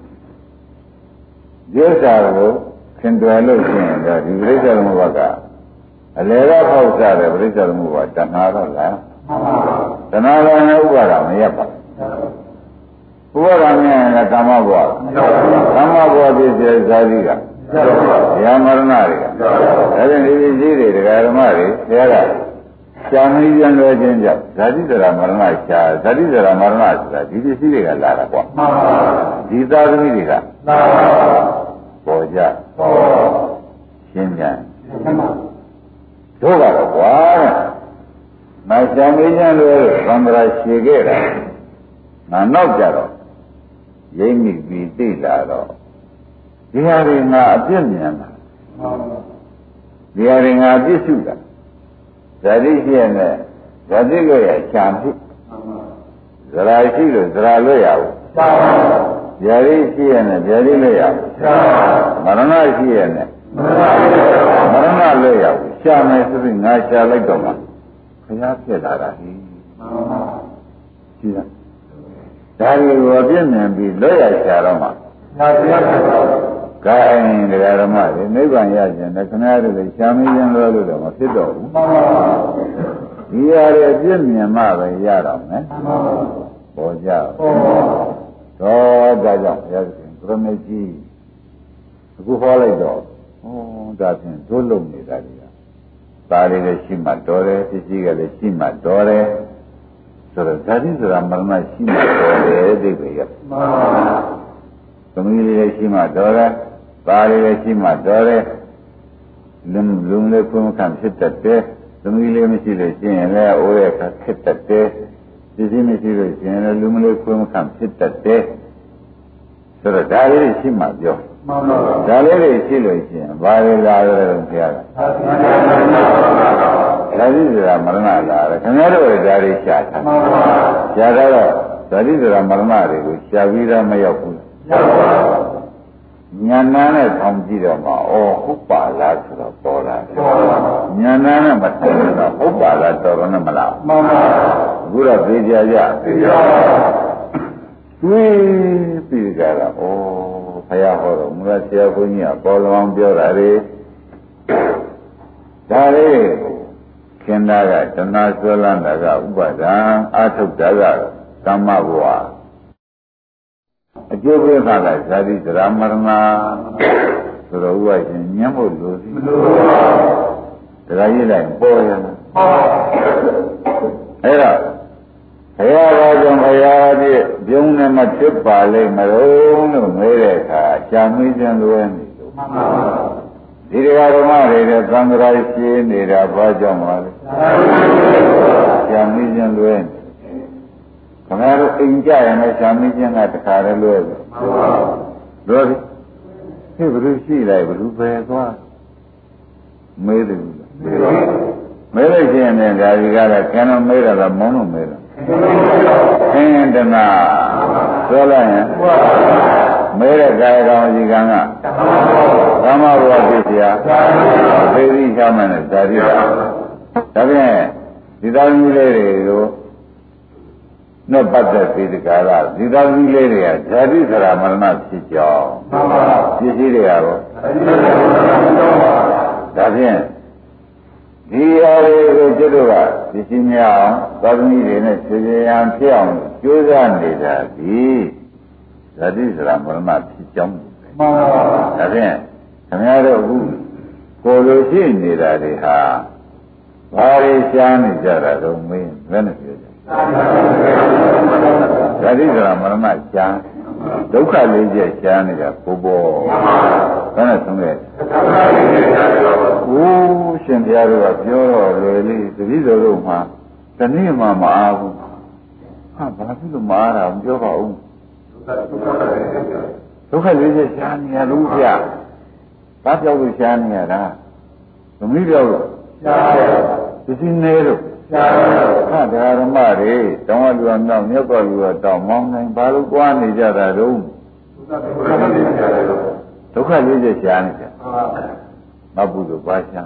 B: ဒီဥစ္စာကိုခင်တွယ်လို့ရှိရင်တော့ဒီပြိဿသမုပ္ပါဒ်ကအလေကဖောက်စားတဲ့ပြိဿသမုပ္ပါဒ်တဏှာတော့လားတဏှာလည်းနဲ့ဥပါဒမရပ်ပါဘူးဥပါဒမြင်ရင်ကာမဘဝကာမဘဝပြည့်စုံဇာတိကယမရဏတွေကဒါဖြင့်ဒီပစ္စည်းတွေတရားဓမ္မတွေဆရာကရှာမင်းပြန်လွယ်ခြင်းကြောင့်ဇာတိစရာမရဏရှာဇာတိစရာမရဏဆိုတာဒီပစ္စည်းတွေကလာတာပေါ့ဒီသာသမီတွေကလာပေါ်ကြပေါ်ရှင်းပြန်တို့ကတော့ကွာမရှာမင်းပြန်လွယ်သံဃာရှည်ခဲ့တာငါနောက်ကြတော့ရိမ့်မိပြီးသိလာတော့ဒီဟာတွေငါအပြည့်မြင်တာဒီဟာတွေငါပြည့်စုတာဇာတိရှိရဲ့ဇာတိလို့ရရှာဖြစ်ဇရာရှိလို့ဇရာလို့ရဘူးဇာတိရှိရဲ့ဇာတိလို့ရဘူးမရဏရှိရဲ့မရဏလို့ရဘူးရှာမယ်ဆိုပြီးငါရှာလိုက်တော့မှခရားဖြစ်လာတာဟိရှိလားဒါတွေကိုအပြည့်မြင်ပြီးလွတ်ရရှာတော့မှသာတရားဖြစ်တော့ကိုင်းတရားဓမ္မတွေနိဗ္ဗာန်ရခြင်းနဲ့ခဏတည်းကရှာမင်းရင်လို့လို့တော့မဖြစ်တော့ဘူးဒီရတဲ့အပြည့်မြင်မှပဲရတော့မယ်ပေါ်ကြတော့ဒါကြောင့်ဘုရားရှင်ရမကြီးအခုဟောလိုက်တော့ဟောဒါဖြင့်တို့လုံနေတာတွေကသားလေးလည်းရှိမှတော်တယ်ပစ္စည်းကလည်းရှိမှတော်တယ်ဆိုတော့ဇာတိဆိုတာမရဏရှိမှတော်တယ်အိဗေရမှန်ပါသမီးလေးလည်းရှိမှတော်တယ်သားလေးလည်းရှိမှတော်တယ်လုံလုံလည်းခွင့်ခံဖြစ်တတ်တယ်သမီးလေးမရှိလို့ရှိရင်လည်းအိုးရဲ့ခက်ဖြစ်တတ်တယ်ပစ္စည်းမရှိလို့ရှိရင်လည်းလူမလေးခွင့်ခံဖြစ်တတ်တယ်ဆိုတော့ဒါလေးရှိမှပြောမှန်ပါဒါလေးတွေရှိလို့ရှိရင်ဘာလဲလာရတယ်ဘုရားကဇာတိဆိုတာမရဏလာတယ်ခင်ဗျားတို့ကဒါလေးရှာတာမှန်ပါရှာတော့ဇာတိဆိုတာမရဏတွေကိုရှာပြီးတော့မရောက်ဘူးရောက်ပါဉာဏ်နာနဲ့ထောင်ကြည့်တော့မှဩဟုတ်ပါလားဆိုတော့ပေါ်လာတယ်ဉာဏ်နာနဲ့မထောင်တော့ဟုတ်ပါလားတော်တော်နဲ့မလားမှန်ပါအခုတော့သိကြရသိကြတွေးပြီးကြတာဩဘုရားဟောတော်မူလာဆရာဘုန်းကြီးကပေါ်လောင်ပြောတာလေဒါလေးခင်ဗျားကတဏှာဆွဲလန်းတာကဥပါဒံအာထုတ်တာကကမ္မဘဝအကျိုးပေးပါလားဇာတိသရမရဏဆိုတော့ဥပရှင်ညံ့ဖို့လိုစီမလိုပါဘူးဒါကြီးလိုက်ပေါ်ရလားအဲ့တော့ဘုရားဘာကြောင့်ဘုရားပြည့်ပြုံးနေမှဖြစ်ပါလိမ့်မလို့လို့မေးတဲ့အခါရှားမင်းခြင်းလွယ်နေလို့မှန်ပါဒီတရားဓမ္မတွေနဲ့သံဃာရှိနေတာဘာကြောင့်ပါလဲရှားမင်းခြင်းလွယ်နေခင်ဗျားတို့အိမ်ကြရင်လည်းရှားမင်းခြင်းကတခါတည်းလွယ်တယ်မှန်ပါလွယ်ပြီဒီဘုရုရှိလိုက်ဘုရုပဲသွားမေးတယ်မေးလို့ရှိရင်လည်းဒါကြီးကလည်းကျန်တော့မေးတာကမုန်းလို့မေးတာအင်းတနာပြောလိုက်ရင်မဲတဲ့ကာယကံစီကံကကမ္မဘဝဖြစ်เสียသေသီချမ်းနဲ့ဇာတိတာဒါဖြင့်ဒီသားသမီးလေးတွေကိုနဲ့ပတ်သက်ပြီးဒီကာလဒီသားသမီးလေးတွေကဇာတိသရမရဏဖြစ်ကြောင်းပစ္စည်းတွေကတော့ဒါဖြင့်ဒီအရာတွေကိုကျွတ်တို့ကသိချင်းများအောင်သာသမီတွေနဲ့ခြေခြေရန်ဖြစ်အောင်ကြိုးစားနေတာဒီဇာတိစရာမရဏဖြစ်ကြောင်းမှန်ပါပါဒါဖြင့်ခင်ဗျားတို့အခုကိုယ်လိုရှိနေတာတွေဟာဘာတွေရှားနေကြတာတော့မင်းဘယ်နဲ့ပြောကြဇာတိစရာမရဏရှားဒုက္ခလေးချက်ရှားနေတာပို့ပေါ်ဘယ်နဲ့ဆုံးလဲအိုးရှင်ဘုရားတို့ကပြောတော့လေလေတတိတော်တို့မှတနည်းမှမအားဘူးဟာဘာဖြစ်လို့မအားတာမပြောပါဘူးဒုက္ခလေးချက်ရှားနေရလို့ဗျာဘာပြောလို့ရှားနေရတာသမီးပြောလို့ရှားရဒီစင်းနေလို့ရှားရဟာဓမ္မတွေတောင်းလူအောင်မြောက်ကလူကတောင်းမောင်းနိုင်ဘာလို့ကြွားနေကြတာတော့ဒုက္ခလေးချက်ရှားနေကြမဘူးလို့ပါရှာ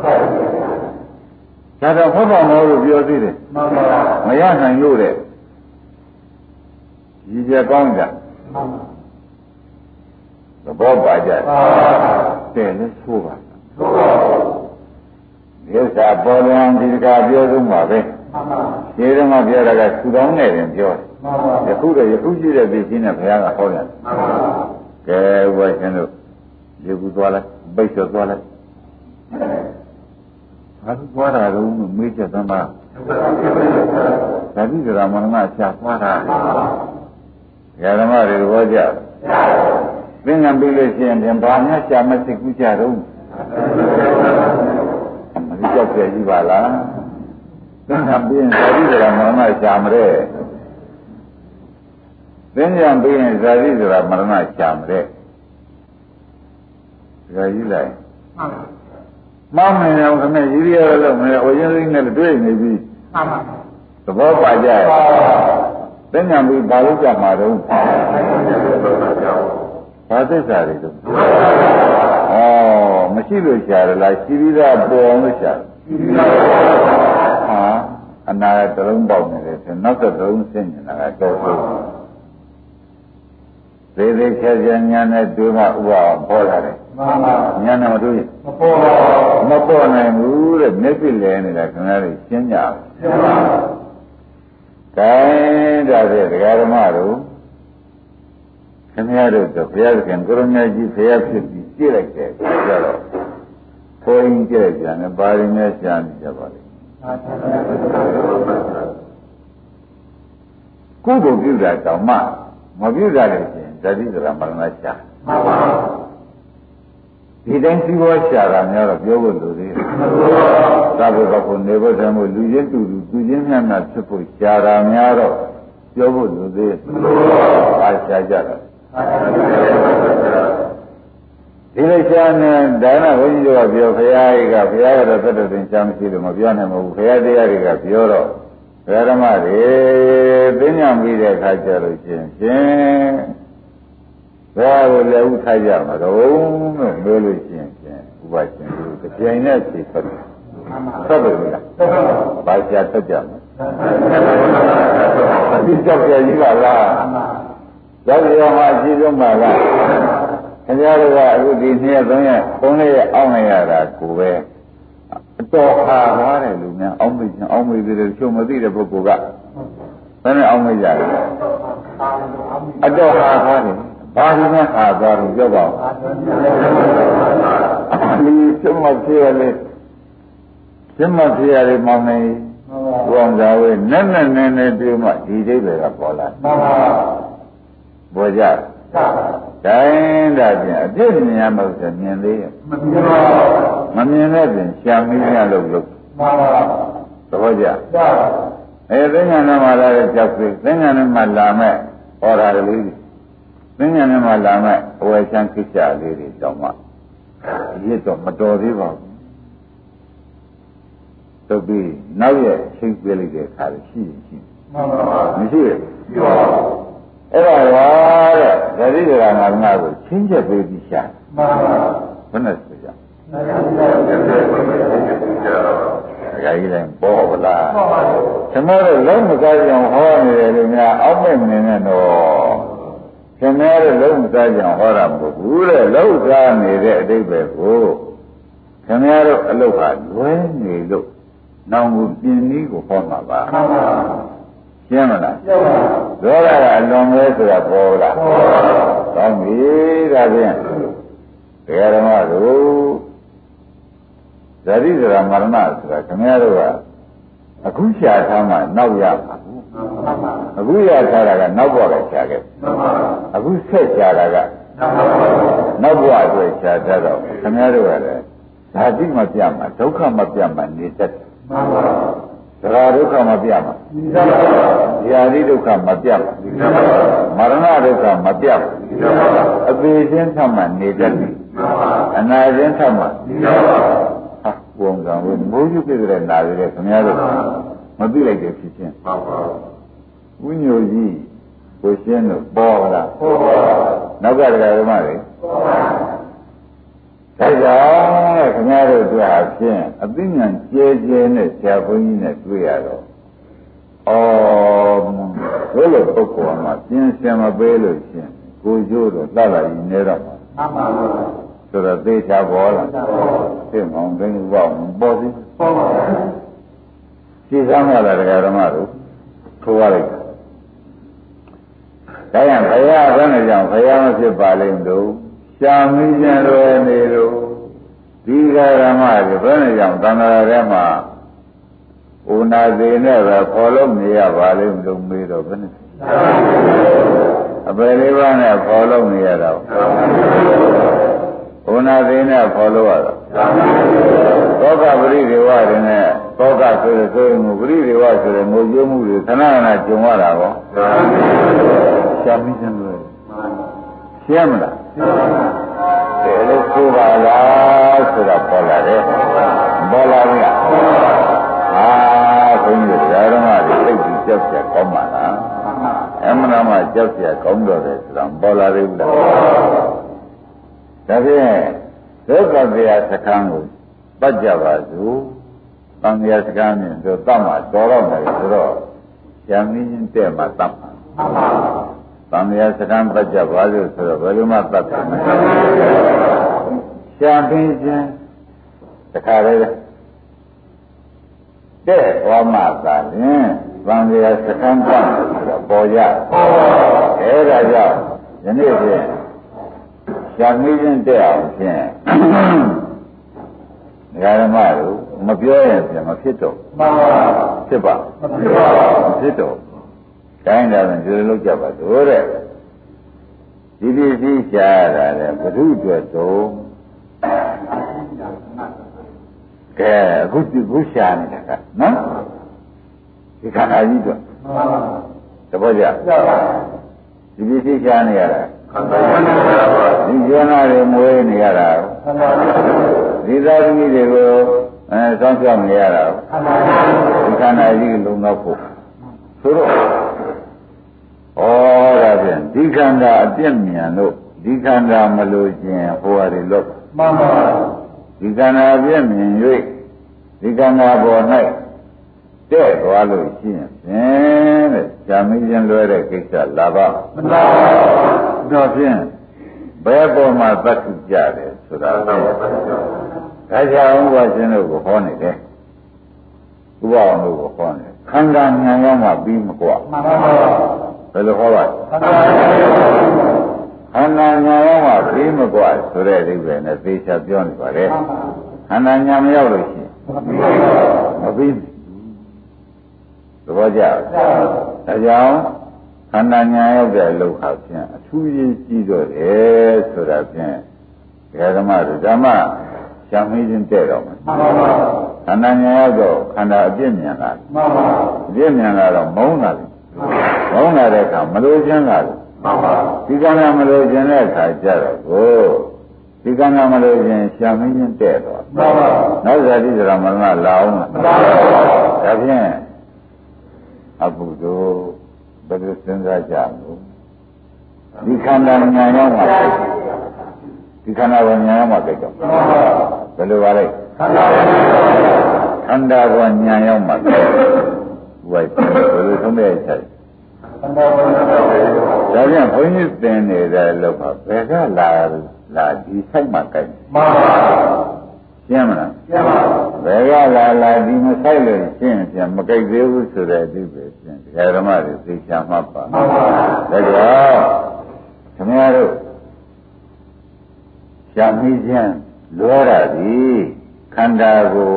B: ဒါတော့ဟုတ်ပါမို့လို့ပြောသေးတယ်မှန်ပါမရနိုင်လို့တဲ့ရည်ကြကောင်းကြမှန်ပါသဘောပါကြတယ်နဲ့ဆိုပါဆိုပါဒီဥစ္စာပေါ်လွန်ဒီကပြောဆုံးပါပဲမှန်ပါဒီတော့မှပြောတာကသူတော်နဲ့တင်ပြောတယ်မှန်ပါယခုတော့ယခုရှိတဲ့ပြည်ချင်းနဲ့ဘုရားကဟောတယ်မှန်ပါကဲဘုရားရှင်တို့ယခုသွားလိုက်ပိတ်ဆိုသွားလိုက်ဘာလို့သွားတာတော့မေးချက်သမ်းပါဓာတိကရာမရဏချာသွားတာဓမ္မတွေဘောကြသင်္ကန်းပြီးလို့ရှိရင်ပြန်ဘာများရှာမသိကူးကြတော့မလေးကြောက်ကြကြီးပါလားသင်္ကန်းပြီးရင်ဓာတိကရာမရဏရှာမတဲ့သင်္ကန်းပြီးရင်ဓာတိကရာမရဏရှာမတဲ့ဒါကြီးလိုက်မောင်းနေအောင်ခမဲရည်ရရလို့မဲဝရင်စိတ်နဲ့တွေ့နေပြီမှန်ပါသဘောပါကြရဲ့သင်္ကန်းပြီးဘာလို့ကြမှာတော့ဘာသစ္စာတွေတော့ဩမရှိလို့ရှာရလားရှိပြီးသားပေါ်အောင်လို့ရှာရှိပြီးသားဟာအနာရတလုံးပေါက်နေတယ်ဆိုနောက်တစ်လုံးဆင်းနေတာကတော့သေးသေးချာချာညာနဲ့တွေ့မှဥပအောင်ပေါ်လာတယ်မှန်ပါညာနဲ့မတွေ့မပေါ်မပေါ်နိုင်ဘူးတဲ့မျက်စိလဲနေတာခင်ဗျားတို့ရှင်းကြပါရှင်းပါကဲဒါဖြင့်ဒကာဓမ္မတို့ခခင်ဗျားတို့ကဘုရားသခင်ကိုရမကြီးဘုရားဖြစ်ပြီးကြည့်လိုက်တယ်ကြတော့ဘုန်းကြီးကြည့်ကြတယ်ပါရမီရှားနေကြပါလိမ့်ကုသိုလ်ပြုတာတောင်မှမပြုတာလည်းရှင်ဇတိစရာမရဏရှားဒီတိုင်းစီးပွားရှာတာများတော့ပြောဖို့လိုသေးတယ်သာဘုရားကိုနေဖို့တည်းမို့လူချင်းတူတူသူချင်းမျှမျှဖြစ်ဖို့ရှာတာများတော့ပြောဖို့လိုသေးတယ်အားရှာကြတာဒီလိုရှာနေဒါနဘုန်းကြီးတို့ကပြောဘုရားကြီးကဘုရားရတော့သတ္တတင်ရှာမရှိလို့မပြောနိုင်ဘူးဘုရားတရားတွေကပြောတော့ဘုရားဓမ္မတွေသိဉာဏ်ပြီးတဲ့အခါကျလို့ရှင်ရှင်ဘယ်လိုလဲဥထိုက်ကြမှာတော့လို့ပြောလို့ရှိရင်ဖြင့်ဥပရှင်တို့တပြိုင်နဲ့ဖြေဆက်တယ်ဆက်တယ်လားဘာရှာဆက်ကြမှာဒီကြောက်ကြကြီးပါလားကြောက်ရမှာအကြီးဆုံးပါလားခင်ဗျားတို့ကအခုဒီနှစ်ရက်သုံးရက်သုံးရက်အောင်းနေရတာကိုပဲအတော်ဟာသွားတယ်လူများအောင်းမိချင်းအောင်းမိသေးတယ်ချို့မသိတဲ့ပုဂ္ဂိုလ်ကဘယ်နဲ့အောင်းမိကြလဲအတော်ဟာသွားတယ်ဘာလို့လဲဟာသွားတယ်ပြောပါဦးဒီစမဖြစ်ရလေစမဖြစ်ရလေမောင်နေဘုံသာဝေးနဲ့နဲ့နဲ့နဲ့တွေ့မှဒီဒိဋ္ဌိကပေါ်လာပေါ်ကြတိုင်းဒါဖြင့်အပြည့်မြင်ရမလို့ဆိုမြင်သေးရဲ့မမြင်တဲ့ပြင်ရှာမီးရလို့လို့သဘောကျအဲသင်္ညာနဲ့မှလာတဲ့ကြောက်သေးသင်္ညာနဲ့မှလာမဲ့ဟောတာကလေးသင်္ညာနဲ့မှလာမဲ့အဝယ်ချမ်းခိစ္စလေးတွေတောင်မှရစ်တော့မတော်သေးပါဘူးတုတ်ပြီးနောက်ရဲ့ချိန်ပြလိုက်တဲ့အခါရှိရှိမရှိဘူးအဲ့ဒါပါတဲ့ဓတိကရာငါငါကိုချင်းချက်ပေးပြီးရှာမှန်ပါဘယ်နဲ့ဆိုကြမှန်ပါဘုရားကြီးလည်းပေါ်ပါလားမှန်ပါကျွန်တော်တို့လုံးမကားကြအောင်ဟောနေတယ်လို့များအောက်မဲ့နေနေတော့ကျွန်တော်တို့လုံးမကားကြအောင်ဟောတာမဟုတ်ဘူးတဲ့လုံးကားနေတဲ့အတိတ်ပဲကိုကျွန်တော်တို့အလုတ်ဟာလွဲနေလို့နောင်ကိုပြင်းနည်းကိုဟောမှာပါမှန်ပါရှင်းမလားရှင်းပါဘူးဒေါသကအလွန်ပဲဆိုတာပေါ်လားပေါ်ပါဘူးကောင်းပြီဒါဖြင့်တရားဓမ္မတို့ဇတိစရာမရဏဆိုတာခင်ဗျားတို့ကအခုရှာထားမှနောက်ရမှာအခုရထားတာကနောက်ဘဝကရှာခဲ့အခုဆက်ရှာတာကနောက်ဘဝအတွက်ရှာတတ်တော့ခင်ဗျားတို့ကလည်းဇာတိမပြတ်မှာဒုက္ခမပြတ်မှာနေတတ်တယ်သရဒုက္ခမပြတ်မှာဇာတိဒုက္ခမပြတ်မှာမရဏဒုက္ခမပြတ်အသေးချင်းထမှနေတတ်တယ်အနာချင်းထမှဟာဘုံကံဝိမိုးရွပြတဲ့နာရတဲ့ခင်ဗျားတို့မသိလိုက်တဲ့ဖြစ်ချင်းဝိညိုကြီးကိုရှင်းလို့ပေါ်လာပေါ်ပါနောက်ကတရားဓမ္မတွေပေါ်ပါဒါကြောင့်ခင်ဗျားတို့တွေ့အဖြစ်အသိဉာဏ်ကျဲကျဲနဲ့ဆရာဘုန်းကြီးနဲ့တွေ့ရတော့ဩဘယ်လိုပုဂ္ဂိုလ်မှပြင်းစင်မပေးလို့ရှင်ကိုကျိုးတော့တတ်လာရင်နေတော့မှန်ပါပါဆိုတော့သေချာပေါ်လာသိမောင်သိဘောပေါ်စီပေါ်ပါရှင်းစမ်းရတာတရားဓမ္မတို့ထိုးရလိုက်ဒါရင်ဘုရားဘယ်နဲ့ကြောင့်ဘုရားမဖြစ်ပါလိမ့်လို့ရှာမီးကြလွယ်နေလို့ဒီဃာရမတွေဘယ်နဲ့ကြောင့်သံဃာထဲမှာဥနာသေးနဲ့ပဲခေါ်လို့နေရပါလိမ့်လို့မေးတော့ဘယ်နဲ့အပယ်လေးပါးနဲ့ခေါ်လို့နေရတော့ဥနာသေးနဲ့ခေါ်လို့ရတော့သောကပရိဒေဝတွေနဲ့သောကဆိုတဲ့ဆိုရင်ပရိဒေဝဆိုတဲ့ငိုကြိုးမှုတွေခဏခဏကြုံရတာပေါ့ရှာမီးကြလွယ်ရှင်းမလားတယ်လို့ဆိုပါလားဆိုတာပေါ်လာတယ်ပေါ်လာပြီလားအာဘုန်းကြီးဓမ္မတွေသိပြီးကြောက်ကြကောင်းပါလားအမှန်မှကြောက်ကြကောင်းတော့တယ်ဆိုတာပေါ်လာသေးဘူးလားဒါဖြင့်ဒုက္ခတရားစခန်းကိုပတ်ကြပါစို့တန်တရားစခန်းနဲ့ဆိုတတ်မှတော်တော့တယ်ဆိုတော့ဉာဏ်ရင်းတဲ့မှာတတ်မှာသံဃာစကံပတ်ကြပါလို့ဆိုတော့ဘယ်လိုမှတတ်တယ်မဟုတ်ဘူးရှားပင်းခြင်းတခါလေတဲ့ဝါမသာလင်သံဃာစကံပတ်ဆိုတော့ပေါ်ရအဲဒါကြောင့်ယယနေ့ဖြင့်ရှာမင်းချင်းတက်အောင်ဖြင့်ဒကာဓမ္မတို့မပြောရင်ပြန်မဖြစ်တော့မှန်ပါဖြစ်ပါမဖြစ်ပါမဖြစ်တော့တိုင်းတာဆိုဒီလိုလုပ်ကြပါတို့တဲ့ဒီဒီစီရှားရတာလေဘုသူ့အတွက်တော့ကဲအခုဒီခုရှာနေတာကနော်ဒီခန္ဓာကြီးတော့တပည့်ကြဒီဒီစီရှားနေရတာဒီကျမ်းနာတွေမွေးနေရတာဒီသားသမီးတွေကိုအဲစောင့်ရှောက်နေရတာဒီခန္ဓာကြီးလုံတော့ဖို့ဆိုတော့ဩဒါဖြင့်ဒီခန္ဓာအပြည့်မြန်လို့ဒီခန္ဓာမလို့ခြင်းဟိုဟာတွေလို့မှန်ပါဒီခန္ဓာအပြည့်မြင်၍ဒီခန္ဓာပေါ်၌တဲ့သွားလို့ရှိရင်ဖြင့်တဲ့ဇာမင်းချင်းလွဲတဲ့ကိစ္စလာပါမှန်ပါတော့ဖြင့်ဘယ်ပေါ်မှာသတ္တုကြတယ်ဆိုတာတော့ဒါကြောင့်ဥပရှင်တို့ကိုဟောနေတယ်ဥပအောင်တို့ကိုဟောနေခန္ဓာဉာဏ်ရောက်မှပြီးမကွာမှန်ပါဘယ်လိုဟောပါခန္ဓာဉာဏ်ရောက်မှပြီးမကွာဆိုတဲ့အိဗယ်နဲ့သေချာပြောနေပါတယ်ခန္ဓာဉာဏ်မရောက်လို့ရှိရင်မပြီးသဘောကျဒါကြောင့်ခန္ဓာဉာဏ်ရောက်တဲ့လောကဖြင့်အထူးကြီးကြီးတော့တယ်ဆိုတာဖြင့်ဓမ္မတို့ဓမ္မရှာမင်းချင်းတဲ့တော့မှာမှန်ပါပါခန္ဓာဉာဏ်ရောက်တော့ခန္ဓာအပြည့်မြန်လာမှန်ပါအပြည့်မြန်လာတော့မုန်းလာတယ်မုန်းလာတဲ့အခါမလို့ခြင်းလာတယ်မှန်ပါဒီကံကမလို့ခြင်းတဲ့အခါကျတော့ကိုဒီကံကမလို့ခြင်းရှာမင်းချင်းတဲ့တော့မှန်ပါနောက်ဇာတိစရမရဏလာအောင်မှန်ပါဒါဖြင့်အပုတို့ဘယ်လိုစဉ်းစားကြလို့ဒီခန္ဓာဉာဏ်ရောက်မှဒီခန္ဓာကိုဉာဏ်ရောက်မှကြိတ်တော့ဘယ်လိုပါလဲခန္ဓာခန္ဓာကိုဉာဏ်ရောက်မှကြိတ်ဘယ်လိုသုံးတဲ့ချက်ခန္ဓာကိုဉာဏ်ရောက်ဒါပြန်ဘုန်းကြီးသင်နေတဲ့လို့ပါဘယ်ကလာလာဒီဆိုင်မှကြိတ်မှန်ပါရှင်းမလားရှင်းပါဘယ်ကလာလာဒီမဆိုင်လို့ရှင်းပြန်မကြိတ်သေးဘူးဆိုတဲ့အဓိပ္ပာယ်ရှင်းတရားဓမ္မတွေသိချာမှတ်ပါမှန်ပါဒါကြောင့်ခင်ဗျားတို့ရှာမိခြင်းလွဲတာဒီခန္ဓာကို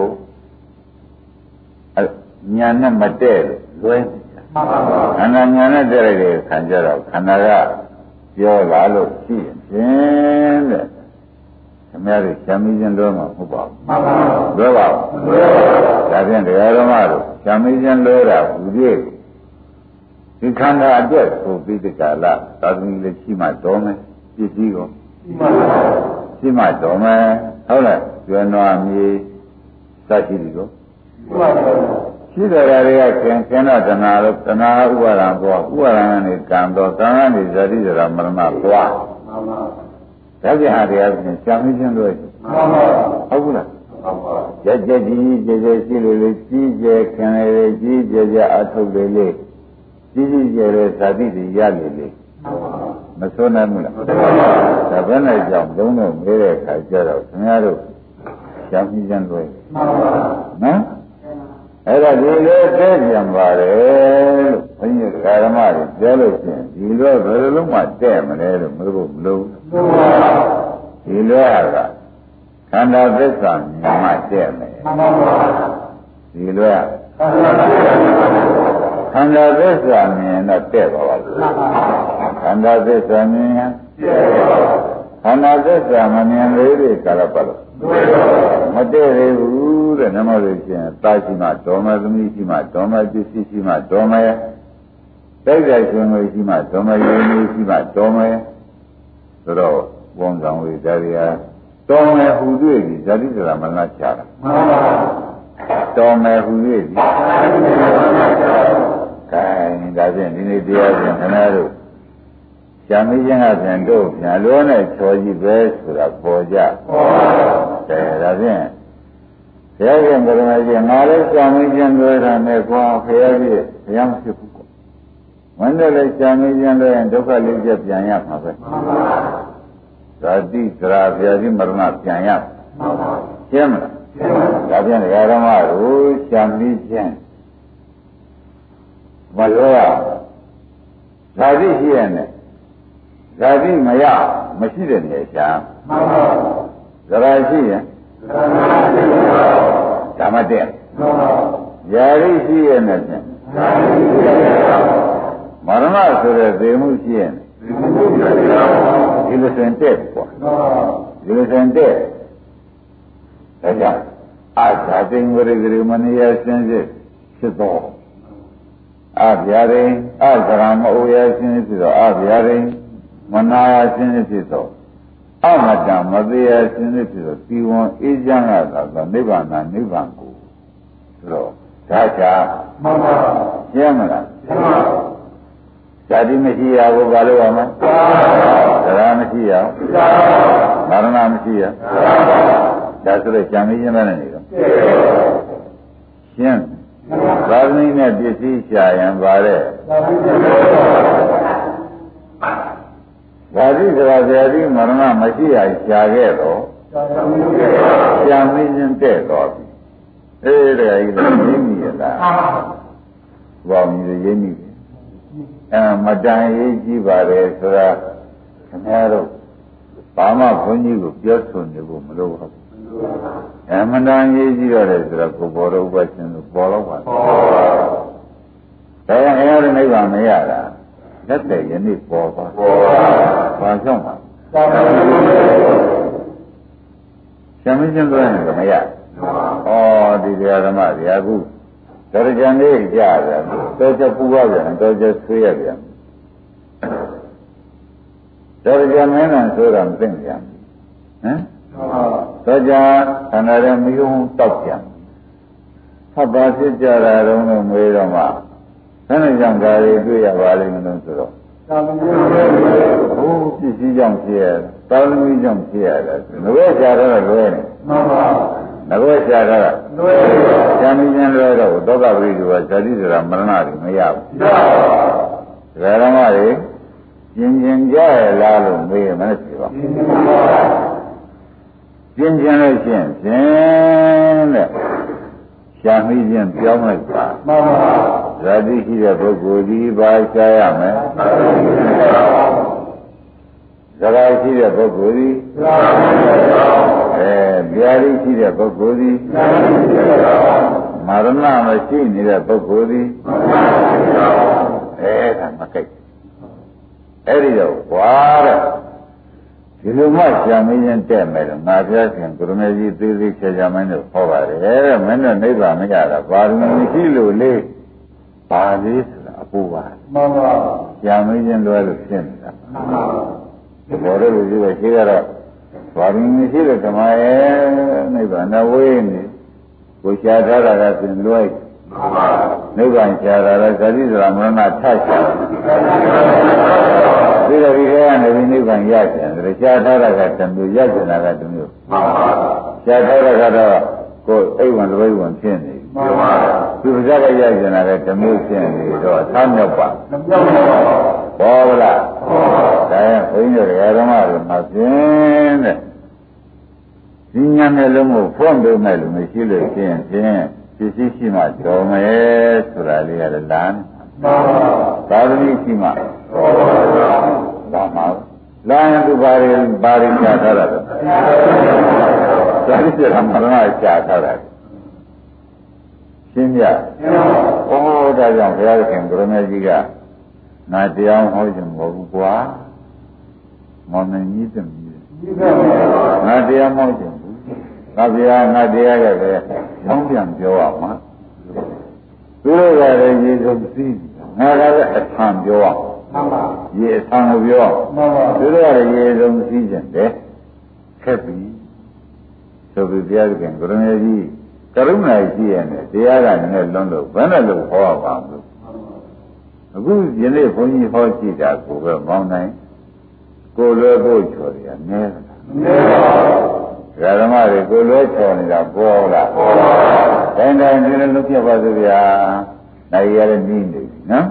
B: ညာနဲ့မတည့်လွဲနေတာမှန်ပါခန္ဓာညာနဲ့တည့်လိုက်တဲ့ခံကြတော့ခန္ဓာကပြောလာလို့ရှိရင်ဖြင့်တဲ့ခင်ဗျားတို့ရှာမိခြင်းလွဲမှာမဟုတ်ပါဘူးမှန်ပါလွဲပါဘူးလွဲပါဒါဖြင့်တရားဓမ္မတို့ရှာမိခြင်းလွဲတာဘူးပြည့်ဒီခန္ဓာအတွက်ဆိုပြီးဒီကလာသာသမီလည်းရှိမှတော်မယ်ပစ္စည်းကိုရှိမှရှိမှတော်မယ်ဟုတ်လားကျွမ်းနွားမြေစရှိဒီကိုရှိတယ်တွေကခင်ခင်တော့တဏှာလို့တဏှာဥပါဒံပေါ်ဥပါဒံကနေကံတော့ကံကနေဇာတိဇရာမရဏသွားမှန်ပါဒါကြဟာတရားဖြင့်ရှားမင်းချင်းတို့မှန်ပါဟုတ်ဘူးလားမှန်ပါကြက်ကြက်ကြီးကြက်ကြက်ရှိလို့လေကြီးကျယ်ခင်လေကြီးကျယ်ကျအထုတ်လေလေကြီးကြီးကျယ်တဲ့ဇာတိတွေရလေလေမဆိုးနိုင်ဘူးလားဒါဘယ်နဲ့ကြောင့်လုံးတော့မေးတဲ့အခါကျတော့ခင်ဗျားတို့ရှားမင်းချင်းတို့နော်အဲ့ဒါဒီလိုသိပြန်ပါတယ်လို့ဘုန်းကြီးဓမ္မတွေပြောလို့ရှိရင်ဒီလိုဘယ်လိုလုံးမှတဲ့မလဲလို့မလို့မလို့ဒီလိုကခန္ဓာသစ္စာမြင်မှတဲ့မယ်ဒီလိုကခန္ဓာသစ္စာမြင်တော့တဲ့ပါပါလို့ခန္ဓာသစ္စာမြင်ရင်ခန္ဓာသစ္စာမမြင်သေးတဲ့ကာလပတ်လို့မတည့်သေးဘူးတဲ့နမလို့ရှင်တာရှိမှတော်မသမီးရှိမှတော်မပစ္စည်းရှိမှတော်မတိုက်ကြရှင်ဝေရှိမှတော်မယုံကြည်ရှိမှတော်မဆိုတော့ဘုံဆောင်ဝေတရားတော်မဟူတွေ့ပြီဇာတိစရာမနာချတာမှန်ပါတော်မဟူတွေ့ပြီခိုင်းဒါဖြင့်ဒီနေ့တရားဖြင့်ခဏတို့ရှာမင်းချင်းကပြန်တို့ပြန်လို့နဲ့ချော်ကြည့်ပဲဆိုတာပေါ်ကြတယ်ဒါဖြင့်ဘုရားရှင်ကရမကြီးငါလည်းရှာမင်းချင်းလွဲတာနဲ့ကွာဘုရားကြီးဘုရားမဖြစ်ဘူးကွာဝမ်းတယ်လည်းရှာမင်းချင်းလွဲရင်ဒုက္ခလေးချက်ပြန်ရမှာပဲဇာတိသရာဘုရားကြီးမရဏပြန်ရရှင်းမလားဒါဖြင့်ဓမ္မတို့ရှာမင်းချင်းမလွဲရဇာတိရှိရနဲ့ဇာတိမရမရှိတဲ့နေရှာမှန်ပါဇရာရှိရင်ဓမ္မတဲ့မှန်ပါဇာတိရှိရဲ့နဲ့ဖြင့်မရဏဆိုတဲ့သေမှုရှိရဲ့ဒီလိုစင်တဲ့ပေါ့ဒီလိုစင်တဲ့ဒါကြောင့်အာသာတိဝရဂရိမနိယစင်စစ်ဖြစ်တော့အဗျာရိအသရမအိုယစင်ဖြစ်တော့အဗျာရိမနာယစင်ဖြစ်တော့အမတ္တမသေးယစင်ဖြစ်တော့ဒီဝန်အေးချမ်းရတာကနိဗ္ဗာန်နိဗ္ဗာန်ကိုဆိုတော့ဒါကြောင့်မှန်ပါရှင်းမလားရှင်းပါဇာတိမရှိရဘူးဘာလို့ရမလဲသရမရှိရမရဏမရှိရဒါဆိုတော့ကြံပြီးရှင်းမနေတော့ရှင်းသာသမီနဲ့ပစ္စည်းရှာရင်ပါတဲ့ဇာတိဆိုတာဇာတိမရဏမရှိရရှာခဲ့တော့ကြံပြီးရှင်းတဲ့တော့အေးတကယ်ကြီးလည်းရင်းမိရလားဘောင်းကြီးရင်းမိအဲမတန်ရေးကြည့်ပါတယ်ဆိုတာခင်ဗျားတို့ဘာမှဘုန်းကြီးကိုပြောဆိုနေဖို့မလိုပါဘူးအဲမတန်ရေးကြည့်ရတယ်ဆိုတော့ကိုဘောတော်ဥပရှင်လို့ပေါ်တော့ပါဒါကြောင့်အဲရနိဗ္ဗာန်မရတာလက်တဲ့ယနေ့ပေါ်ပါဘာကြောင့်ပါရှမ်းမင်းချင်းဆိုရင်ကမရဩဒီတရားဓမ္မတွေအခုဒရကြံလေးကြားတယ်တော်ချက်ပူရပြန်တော်ချက်ဆွေးရပြန်ဒရကြံမင်းကဆိုတာမသိပြန်ဟမ်တော်ကြခန္ဓာရဲ့မိဟုံးတောက်ပြန်ဖတ်ပါဖြစ်ကြတာတော့လို့မွေးတော့မှဆန်းနေကြောင့်ဒါတွေတွေ့ရပါလိမ့်မယ်လို့ဆိုတော့သာမဏေဘုပစ္စည်းကြောင့်ဖြစ်ရတာသာသမီကြောင့်ဖြစ်ရတာငွေရှာတော့လွဲနေမှန်ပါငါတို့ရှာတာကလွယ်ပါဇာတိချင်းလွယ်တော့သောကပရိဒီဝဇာတိဆိုတာမရဏတွေမရဘူးမှန်ပါဒကာဓမ္မတွေကျင်ကျင်ကြရလားလို့မေးရမယ်စီပါကျင်ကျင်လို့ရှိရင်ဖြင့်တဲ့ရှာမိခြင်းပြောင်းလိုက်ပါမှန်ပါဇာတိရှိတဲ့ပုဂ္ဂိုလ်ဒီပါရှားရမယ်ဇရာရှိတဲ့ပုဂ္ဂိုလ်ဒီအဲဗျာတိရှိတဲ့ပုဂ္ဂိုလ်ဒီမရဏမရှိနေတဲ့ပုဂ္ဂိုလ်ဒီအဲဒါမကိတ်အဲ့ဒီတော့ဝါတဲ့ဒီလိုမှရှာမင်းရင်တဲ့မယ်လို့ငါပြရှင်ကိုရမေကြီးသေးသေးချာချာမင်းတို့ဟောပါတယ်တဲ့မင်းတို့နိဗ္ဗာန်မရတာဘာလို့မရှိလို့လေဘာလေးဆိုတာအပူပါမှန်ပါရှာမင်းရင်လွယ်လို့ဖြစ်နေတာမှန်ပါဘောရလူကြီးပဲရှိကြတော့ဘာလို့မရှိလို့ဓမ္မရဲ့နိဗ္ဗာန်ဝေးနေကိုရှားထားတာကပြင်လွယ်နိဗ္ဗာန်ရှားတာလည်းဇာတိဆိုတာမရဏထရှာဒီလိုဒီကနေပြီးနိဗ္ဗာန်ရကြတယ်ရှားထားတာကတမျိုးရကြတာကတမျိုးရှားထားတာကတော့ကိုယ်အိမ်ဝင်လွယ်ဝင်ဖြစ်နေသူပဇာကရကြတာကတမျိုးဖြစ်နေတော့အသာမြောက်ပါဘောဗလားဒါရင်ဘုန်းကြီးတို့ဓမ္မတွေမှာဖြင့်တဲ့ဒီညာနဲ့လုံးကိုဖွင့်ပေးမယ်လို့မရှိလို့ဖြင့်ဖြင့်ပစ္စည်းရှိမှကြော်မယ်ဆိုတာလေးရတယ်လားသာသမီရှိမှဒါမှလာရင်သူဘာတွေဘာတွေရှားထားတာလဲသာတိစေကမရဏရှားထားတာရှင်းပြဩဒါကြောင့်ဘုရားခင်ဘုရားကြီးကငါတရားဟောခြင်းမဟုတ်ဘူးကွာမောင်နှကြီးသမီးငါတရားမဟုတ်ခြင်းဘူးငါဗျာငါတရားရဲ့ပဲကြောင်းပြန်ပြောရမှာသူတို့ကလည်းရေစုံစီးငါကလည်းအထံပြောရမှန်ပါရေအထံကိုပြောမှန်ပါသူတို့ကလည်းရေစုံစီးခြင်းတဲ့ခက်ပြီဆိုပြီးဘုရားခင်ဘုရားကြီးကရုဏာရှိရတဲ့တရားကလည်းလွန်လို့ဘယ်နဲ့လို့ဟောပါမလို့အခုယနေ့ဘုန်းကြီးဟောကြည့်တာကိုပဲမောင်းနိုင်ကိုလွယ်ဖို့ချော်တယ်နည်းလားနည်းပါဘူးဓမ္မတွေကိုလွယ်ချော်နေတာပေါ်လားပေါ်ပါဘူးတိုင်းတိုင်းဒီလိုလုပ်ပြပါစို့ဗျာနိုင်ရတဲ့နည်းနေနော်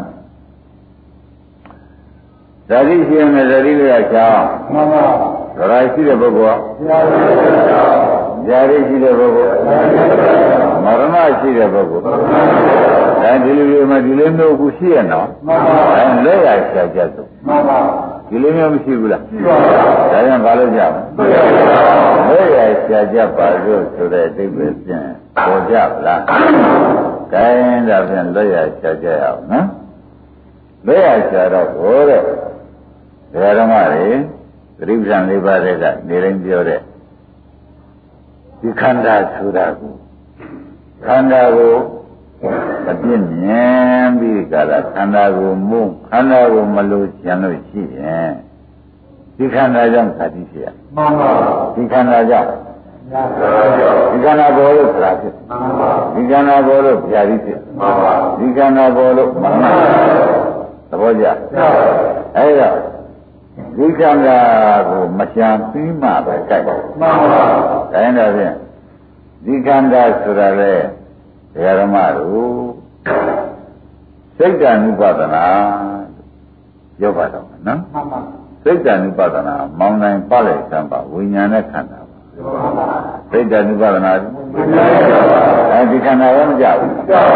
B: ဇာတိရှိရင်ဇာတိလေးကချောင်းမှန်ပါဇရာရှိတဲ့ပုဂ္ဂိုလ်ကဇာတိရှိတဲ့ပုဂ္ဂိုလ်မရဏရှိတဲ့ပုဂ္ဂိုလ်အဲဒီလိုမျိုးမှဒီလိုမျိုးခုရှိရနော်မှန်ပါအဲလက်ရရှာကြစို့မှန်ပါဒီလိုမျိုးမရှိဘူးလားရှိပါဘူးဒါကြောင့်ဘာလို့ကြမလဲလွတ်ရရှာကြပါလို့ဆိုတဲ့အဓိပ္ပာယ်ဖြင့်ပေါ်ကြပါလားခိုင်းဒါဖြင့်လွတ်ရရှာကြရအောင်နော်လွတ်ရရှာတော့ဟိုတဲ့ဒကာဓမ္မတွေသတိပ္ပံလေးပါးတဲ့ကနေတိုင်းပြောတဲ့ဒီခန္ဓာဆိုတာကိုခန္ဓာကိုအပြည့်မြင်ပြီးကြတာခန္ဓာကိုမုန်းခန္ဓာကိုမလို့ကျန်လို့ရှိရင်ဒီခန္ဓာကြောင့်ခါတိဖြစ်ရမှန်ပါဒီခန္ဓာကြောင့်ဒီခန္ဓာပေါ်လို့ခါဖြစ်မှန်ပါဒီခန္ဓာပေါ်လို့ဖြာတိဖြစ်မှန်ပါဒီခန္ဓာပေါ်လို့မှန်ပါသဘောကျအဲ့တော့ဒီခန္ဓာကိုမချမ်းပြီးမှပဲကြိုက်ပါမှန်ပါဒါရင်တော့ဖြင့်ဒီခန္ဓာဆိုတာလေဒကာဓမ္မတို့စိတ်တ ानु ပဒနာပြောပါတော့နော်မှန်ပါစိတ်တ ानु ပဒနာမောင်းနိုင်ပါလေသံပါဝိညာဉ်နဲ့ခန္ဓာပါစိတ်တ ानु ပဒနာအဲဒီခန္ဓာရောမကြဘူး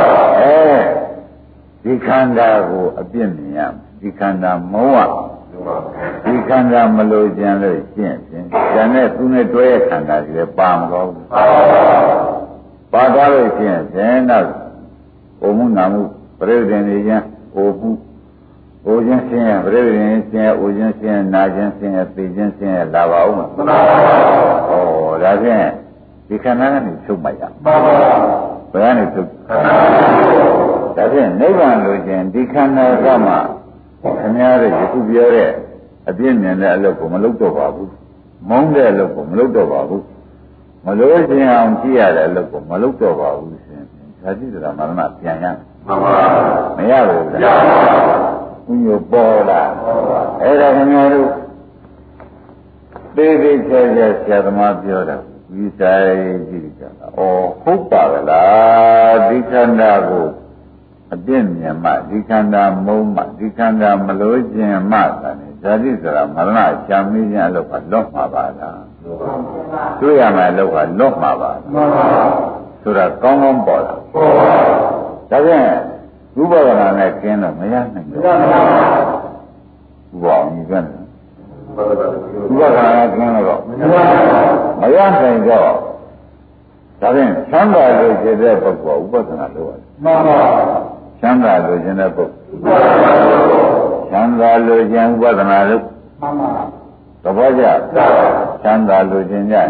B: အဲဒီခန္ဓာကိုအပြည့်မြင်ရဒီခန္ဓာမုံဝဒီခန္ဓာမလို့ကျန်လို့ရှင်းဖြင့်ကျန်တဲ့သူနဲ့တွဲရခန္ဓာကြီးလည်းပါမလို့ပါသွားလို့ရှင်းဖြင့်တော့ဩမှုနာမှုပြိဋ္ဌာန်တွေချင်းဩမှုဩခြင်းရှင်းရပြိဋ္ဌာန်ရှင်းရဩခြင်းရှင်းရနာခြင်းရှင်းရသိခြင်းရှင်းရလာပါဦးမလားဩဒါဖြင့်ဒီခန္ဓာကနေချုပ်မှရပါပါဘယ်ကနေချုပ်ဒါဖြင့်နိဗ္ဗာန်လို့ချင်းဒီခန္ဓာကမှခင်ဗျားတို့ယခုပြောတဲ့အပြည့်မြင်တဲ့အလုပ်ကိုမလုပ်တော့ပါဘူးမုန်းတဲ့အလုပ်ကိုမလုပ်တော့ပါဘူးမလို့ခြင်းအောင်ကြည့်ရတဲ့အလုပ်ကိုမလုပ်တော့ပါဘူးရှင်ဓာတိသရမရဏပြန်ရမှန်ပါမရဘူးလားရပါဘူးဘုညပေါ်လာအဲ့ဒါခင်ဗျားတို့သေသေးချာချာဆရာသမားပြောတာဝိဆိုင်ကြည့်ကြတာဩဟုတ်ပါကလားဒီခန္ဓာကိုအပြည့်မြင်မှဒီခန္ဓာမုံမှဒီခန္ဓာမလို့ခြင်းမှတယ်ဇာတိဆိုတာမရဏရှာမီးခြင်းအလုပ်ကလွတ်မှာပါလားတွေ့ရမယ်အလုပ်ကလွတ်မှာပါဆိုတာကောင်းကောင်းပေါ်လာဒါဖြင့်ဥပဒနာနဲ့ကျင်းတော့မရနိုင်ဘူးဥပအောင်ကြီးကဥပဒနာနဲ့ကျင်းတော့မရနိုင်တော့ဒါဖြင့်သံဃာလို့ဖြစ်တဲ့ပုဂ္ဂိုလ်ဥပဒနာလို့ရတယ်မှန်ပါသံဃာလို့ခြင်းတဲ့ပုဂ္ဂိုလ်သံဃာလို့ခြင်းဥပဒနာလို့မှန်ပါသဘောကျသံဃာလို့ခြင်းကြ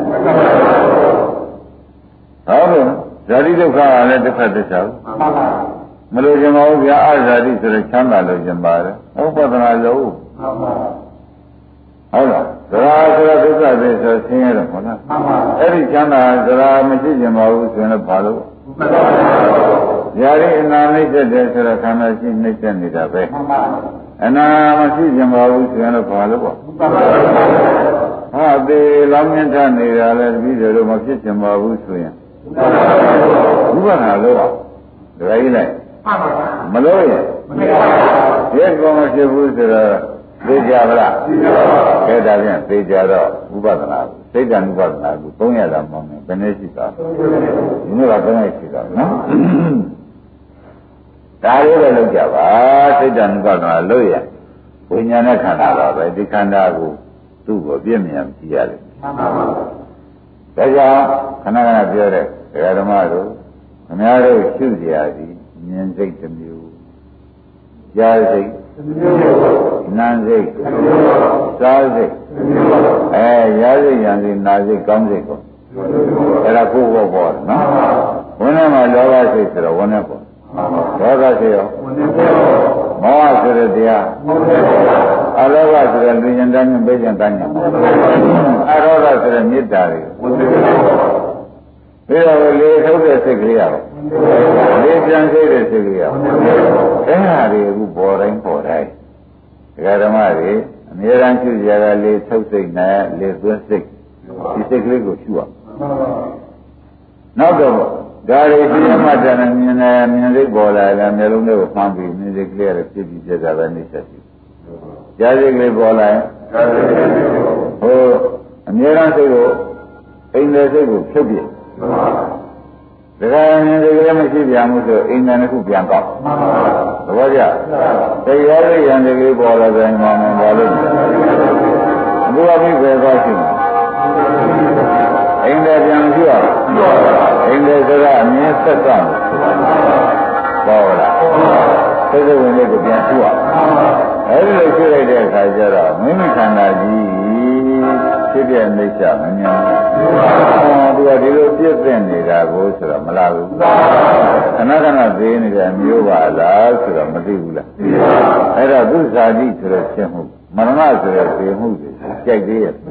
B: ဟုတ်လို့ဇာတိဒုက္ခကလည်းတစ်ဖက်တစ်ချက်မှန်ပါမလို့ခြင်းမဟုတ်ဗျာအဇာတိဆိုတဲ့ချမ်းသာလို့ခြင်းပါတယ်ဥပဒနာလို့မှန်ပါဟုတ်လားဇရာဆိုတဲ့ဒုက္ခတွေဆိုဆင်းရဲတယ်ဟုတ်လားမှန်ပါအဲ့ဒီချမ်းသာဇရာမရှိခြင်းမဟုတ်ဆိုရင်လည်းဘာလို့မှန်ပါဗျာဒီအနာနှိမ့်တဲ့ဆိုတဲ့ခန္ဓာရှိနှိမ့်တဲ့နေတာပဲမှန်ပါအနာမရှိခြင်းမဟုတ်ဆိုရင်လည်းဘာလို့ပေါ့မှန်ပါဟာဒီလောင်းမြင့်ထနေတာလည်းတပည့်တော်မဖြစ်ခြင်းမဟုတ်ဆိုရင်ဥပဒနာလို့ပါဒါကြီးလိုက်မလို့ရဲ့ဒီကောင်မဖြစ်ဘူးဆိုတော့သိကြပါလားသိပါပါခဲတာပြန်သိကြတော့ဥပဒနာစိတ်တ ानु ဥပဒနာကိုသုံးရတာမဟုတ်ဘူးဘယ်နည်းရှိတာဒီနေ့ကသုံးရရှိတာနော်ဒါလေးလည်းလုပ်ကြပါစိတ်တ ानु ဥပဒနာလို့ရဝိညာဉ်နဲ့ခန္ဓာပါပဲဒီခန္ဓာကိုသူ့ကိုပြည့်မြင်ကြည့်ရတယ်မှန်ပါပါဒါကြောင့်ခဏခဏပြောတဲ့ဒကာဓမ္မတို့ခင်ဗျားတို့ရှုစရာဒီမြင်စိတ်တစ်မျိုးကြားစိတ်နာစိတ်စားစိတ်အဲရာစိတ်ရံစိတ်နာစိတ်ကောင်းစိတ်ကိုအဲ့ဒါကိုယ်ဘောပေါ်နော်ဝိနည်းမှာလောဘစိတ်ဆိုတော့ဝိနည်းပေါ်ဒေါသစိတ်ရောမောဟဆိုတဲ့တရားအလောဘဆိုတဲ့လူကျင်တန်းကျင်ပေးကျင်တန်းကျင်အရောဓဆိုတဲ့မေတ္တာတွေပြီးတော့လေထုတ်တဲ့စိတ်ကလေးရောလေပြန်စိတ်တဲ့စိတ်ကလေးရောအဲ့ဟာတွေအခုပေါ်တိုင်းပေါ်တိုင်းဒကာဓမ္မတွေအများအားဖြင့်ကြရလေထုတ်စိတ်နဲ့လေသွင်းစိတ်ဒီစိတ်ကလေးကိုရှုရနောက်တော့ဒါတွေပြင်းမှတ်တယ်မြင်တယ်မြင်စိတ်ပေါ်လာတယ်မျိုးလုံးတွေကိုမှန်းပြီးမြင်စိတ်ကလေးရဖြစ်ပြီးပြတာပဲနေချက်ရှိကြားစိတ်ကလေးပေါ်လာရင်ဟိုအများအားစိတ်ကိုအိမ်တဲ့စိတ်ကိုဖြုတ်ပြဒကယ်မြင်တကယ်မရှိပြန်ဘူးဆိုအိမ်နဲ့တစ်ခုပြန်ကောက်သဘောကျတရားရိယံတကယ်ပေါ်လာတဲ့မှန်မှန်ပါလို့ဘုရားပြည့်ပဲသွားရှိတယ်အိမ်နဲ့ပြန်ရှိရအိမ်နဲ့စကားအမြင်ဆက်သွားပေါ်လာသိတဲ့ဝင်လေးကိုပြန်ရှိရအဲဒီလိုရှိလိုက်တဲ့အခါကျတော့မိမိခန္ဓာကြီးဖြစ်တဲ့အိဋ္ဌမမြင်ဘူးသူကဒီလိုပြည့်တဲ့နေတာကိုဆိုတော့မလားဘူးခဏခဏသေးနေတဲ့မျိုးပါလားဆိုတော့မသိဘူးလားအဲ့တော့သူဇာတိဆိုတဲ့ဖြစ်မှုမရဏဆိုတဲ့သိမှုတွေကြိုက်သေးရဲ့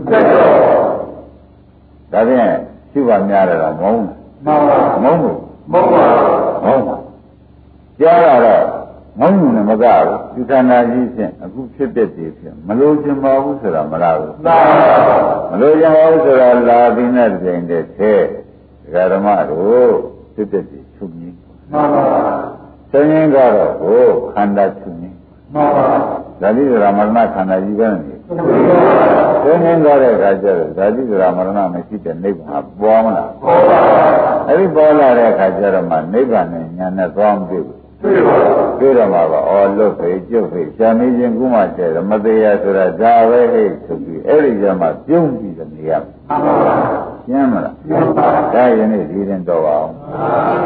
B: ဒါဖြင့်ရှိပါများတယ်တော့မဟုတ်ဘူးမဟုတ်ဘူးမဟုတ်ပါဘူးဟုတ်ပါကြားရတော့မုန်းနေမကဘူးဒီခန္ဓာကြီးဖြင့်အခုဖြစ်တဲ့တည်းဖြင့်မလို့ခြင်းမဟုတ်ဆိုတာမလားဘူးမလို့ခြင်းမဟုတ်ဆိုတာလာပြီးနဲ့ပြင်တဲ့ထဲဒကာဓမ္မတို့ဖြစ်တဲ့တည်းချုပ်ငင်းမှန်ပါချုပ်ငင်းတော့ဟိုခန္ဓာချုပ်ငင်းမှန်ပါဇာတိဇရာမရဏခန္ဓာကြီးပဲနေချုပ်ငင်းတော့တဲ့အခါကျတော့ဇာတိဇရာမရဏမရှိတဲ့နိဗ္ဗာန်ပေါ်မလားပေါ်ပါအဲ့ဒီပေါ်လာတဲ့အခါကျတော့မှနိဗ္ဗာန်နဲ့ညာနဲ့သွားမတွေ့ဘူးတွေ့တော့မှာပါအော်လွတ်ဖေးကျုပ်ဖေးရှားမေးခြင်းကုမှကျဲတယ်မသေးရဆိုတာဒါပဲဟဲ့ဆိုပြီးအဲ့ဒီကျမှပြုံးပြီးနေရမှာရှင်းမလားရှင်းပါဒါရင်နေ့ဒီရင်တော့အောင်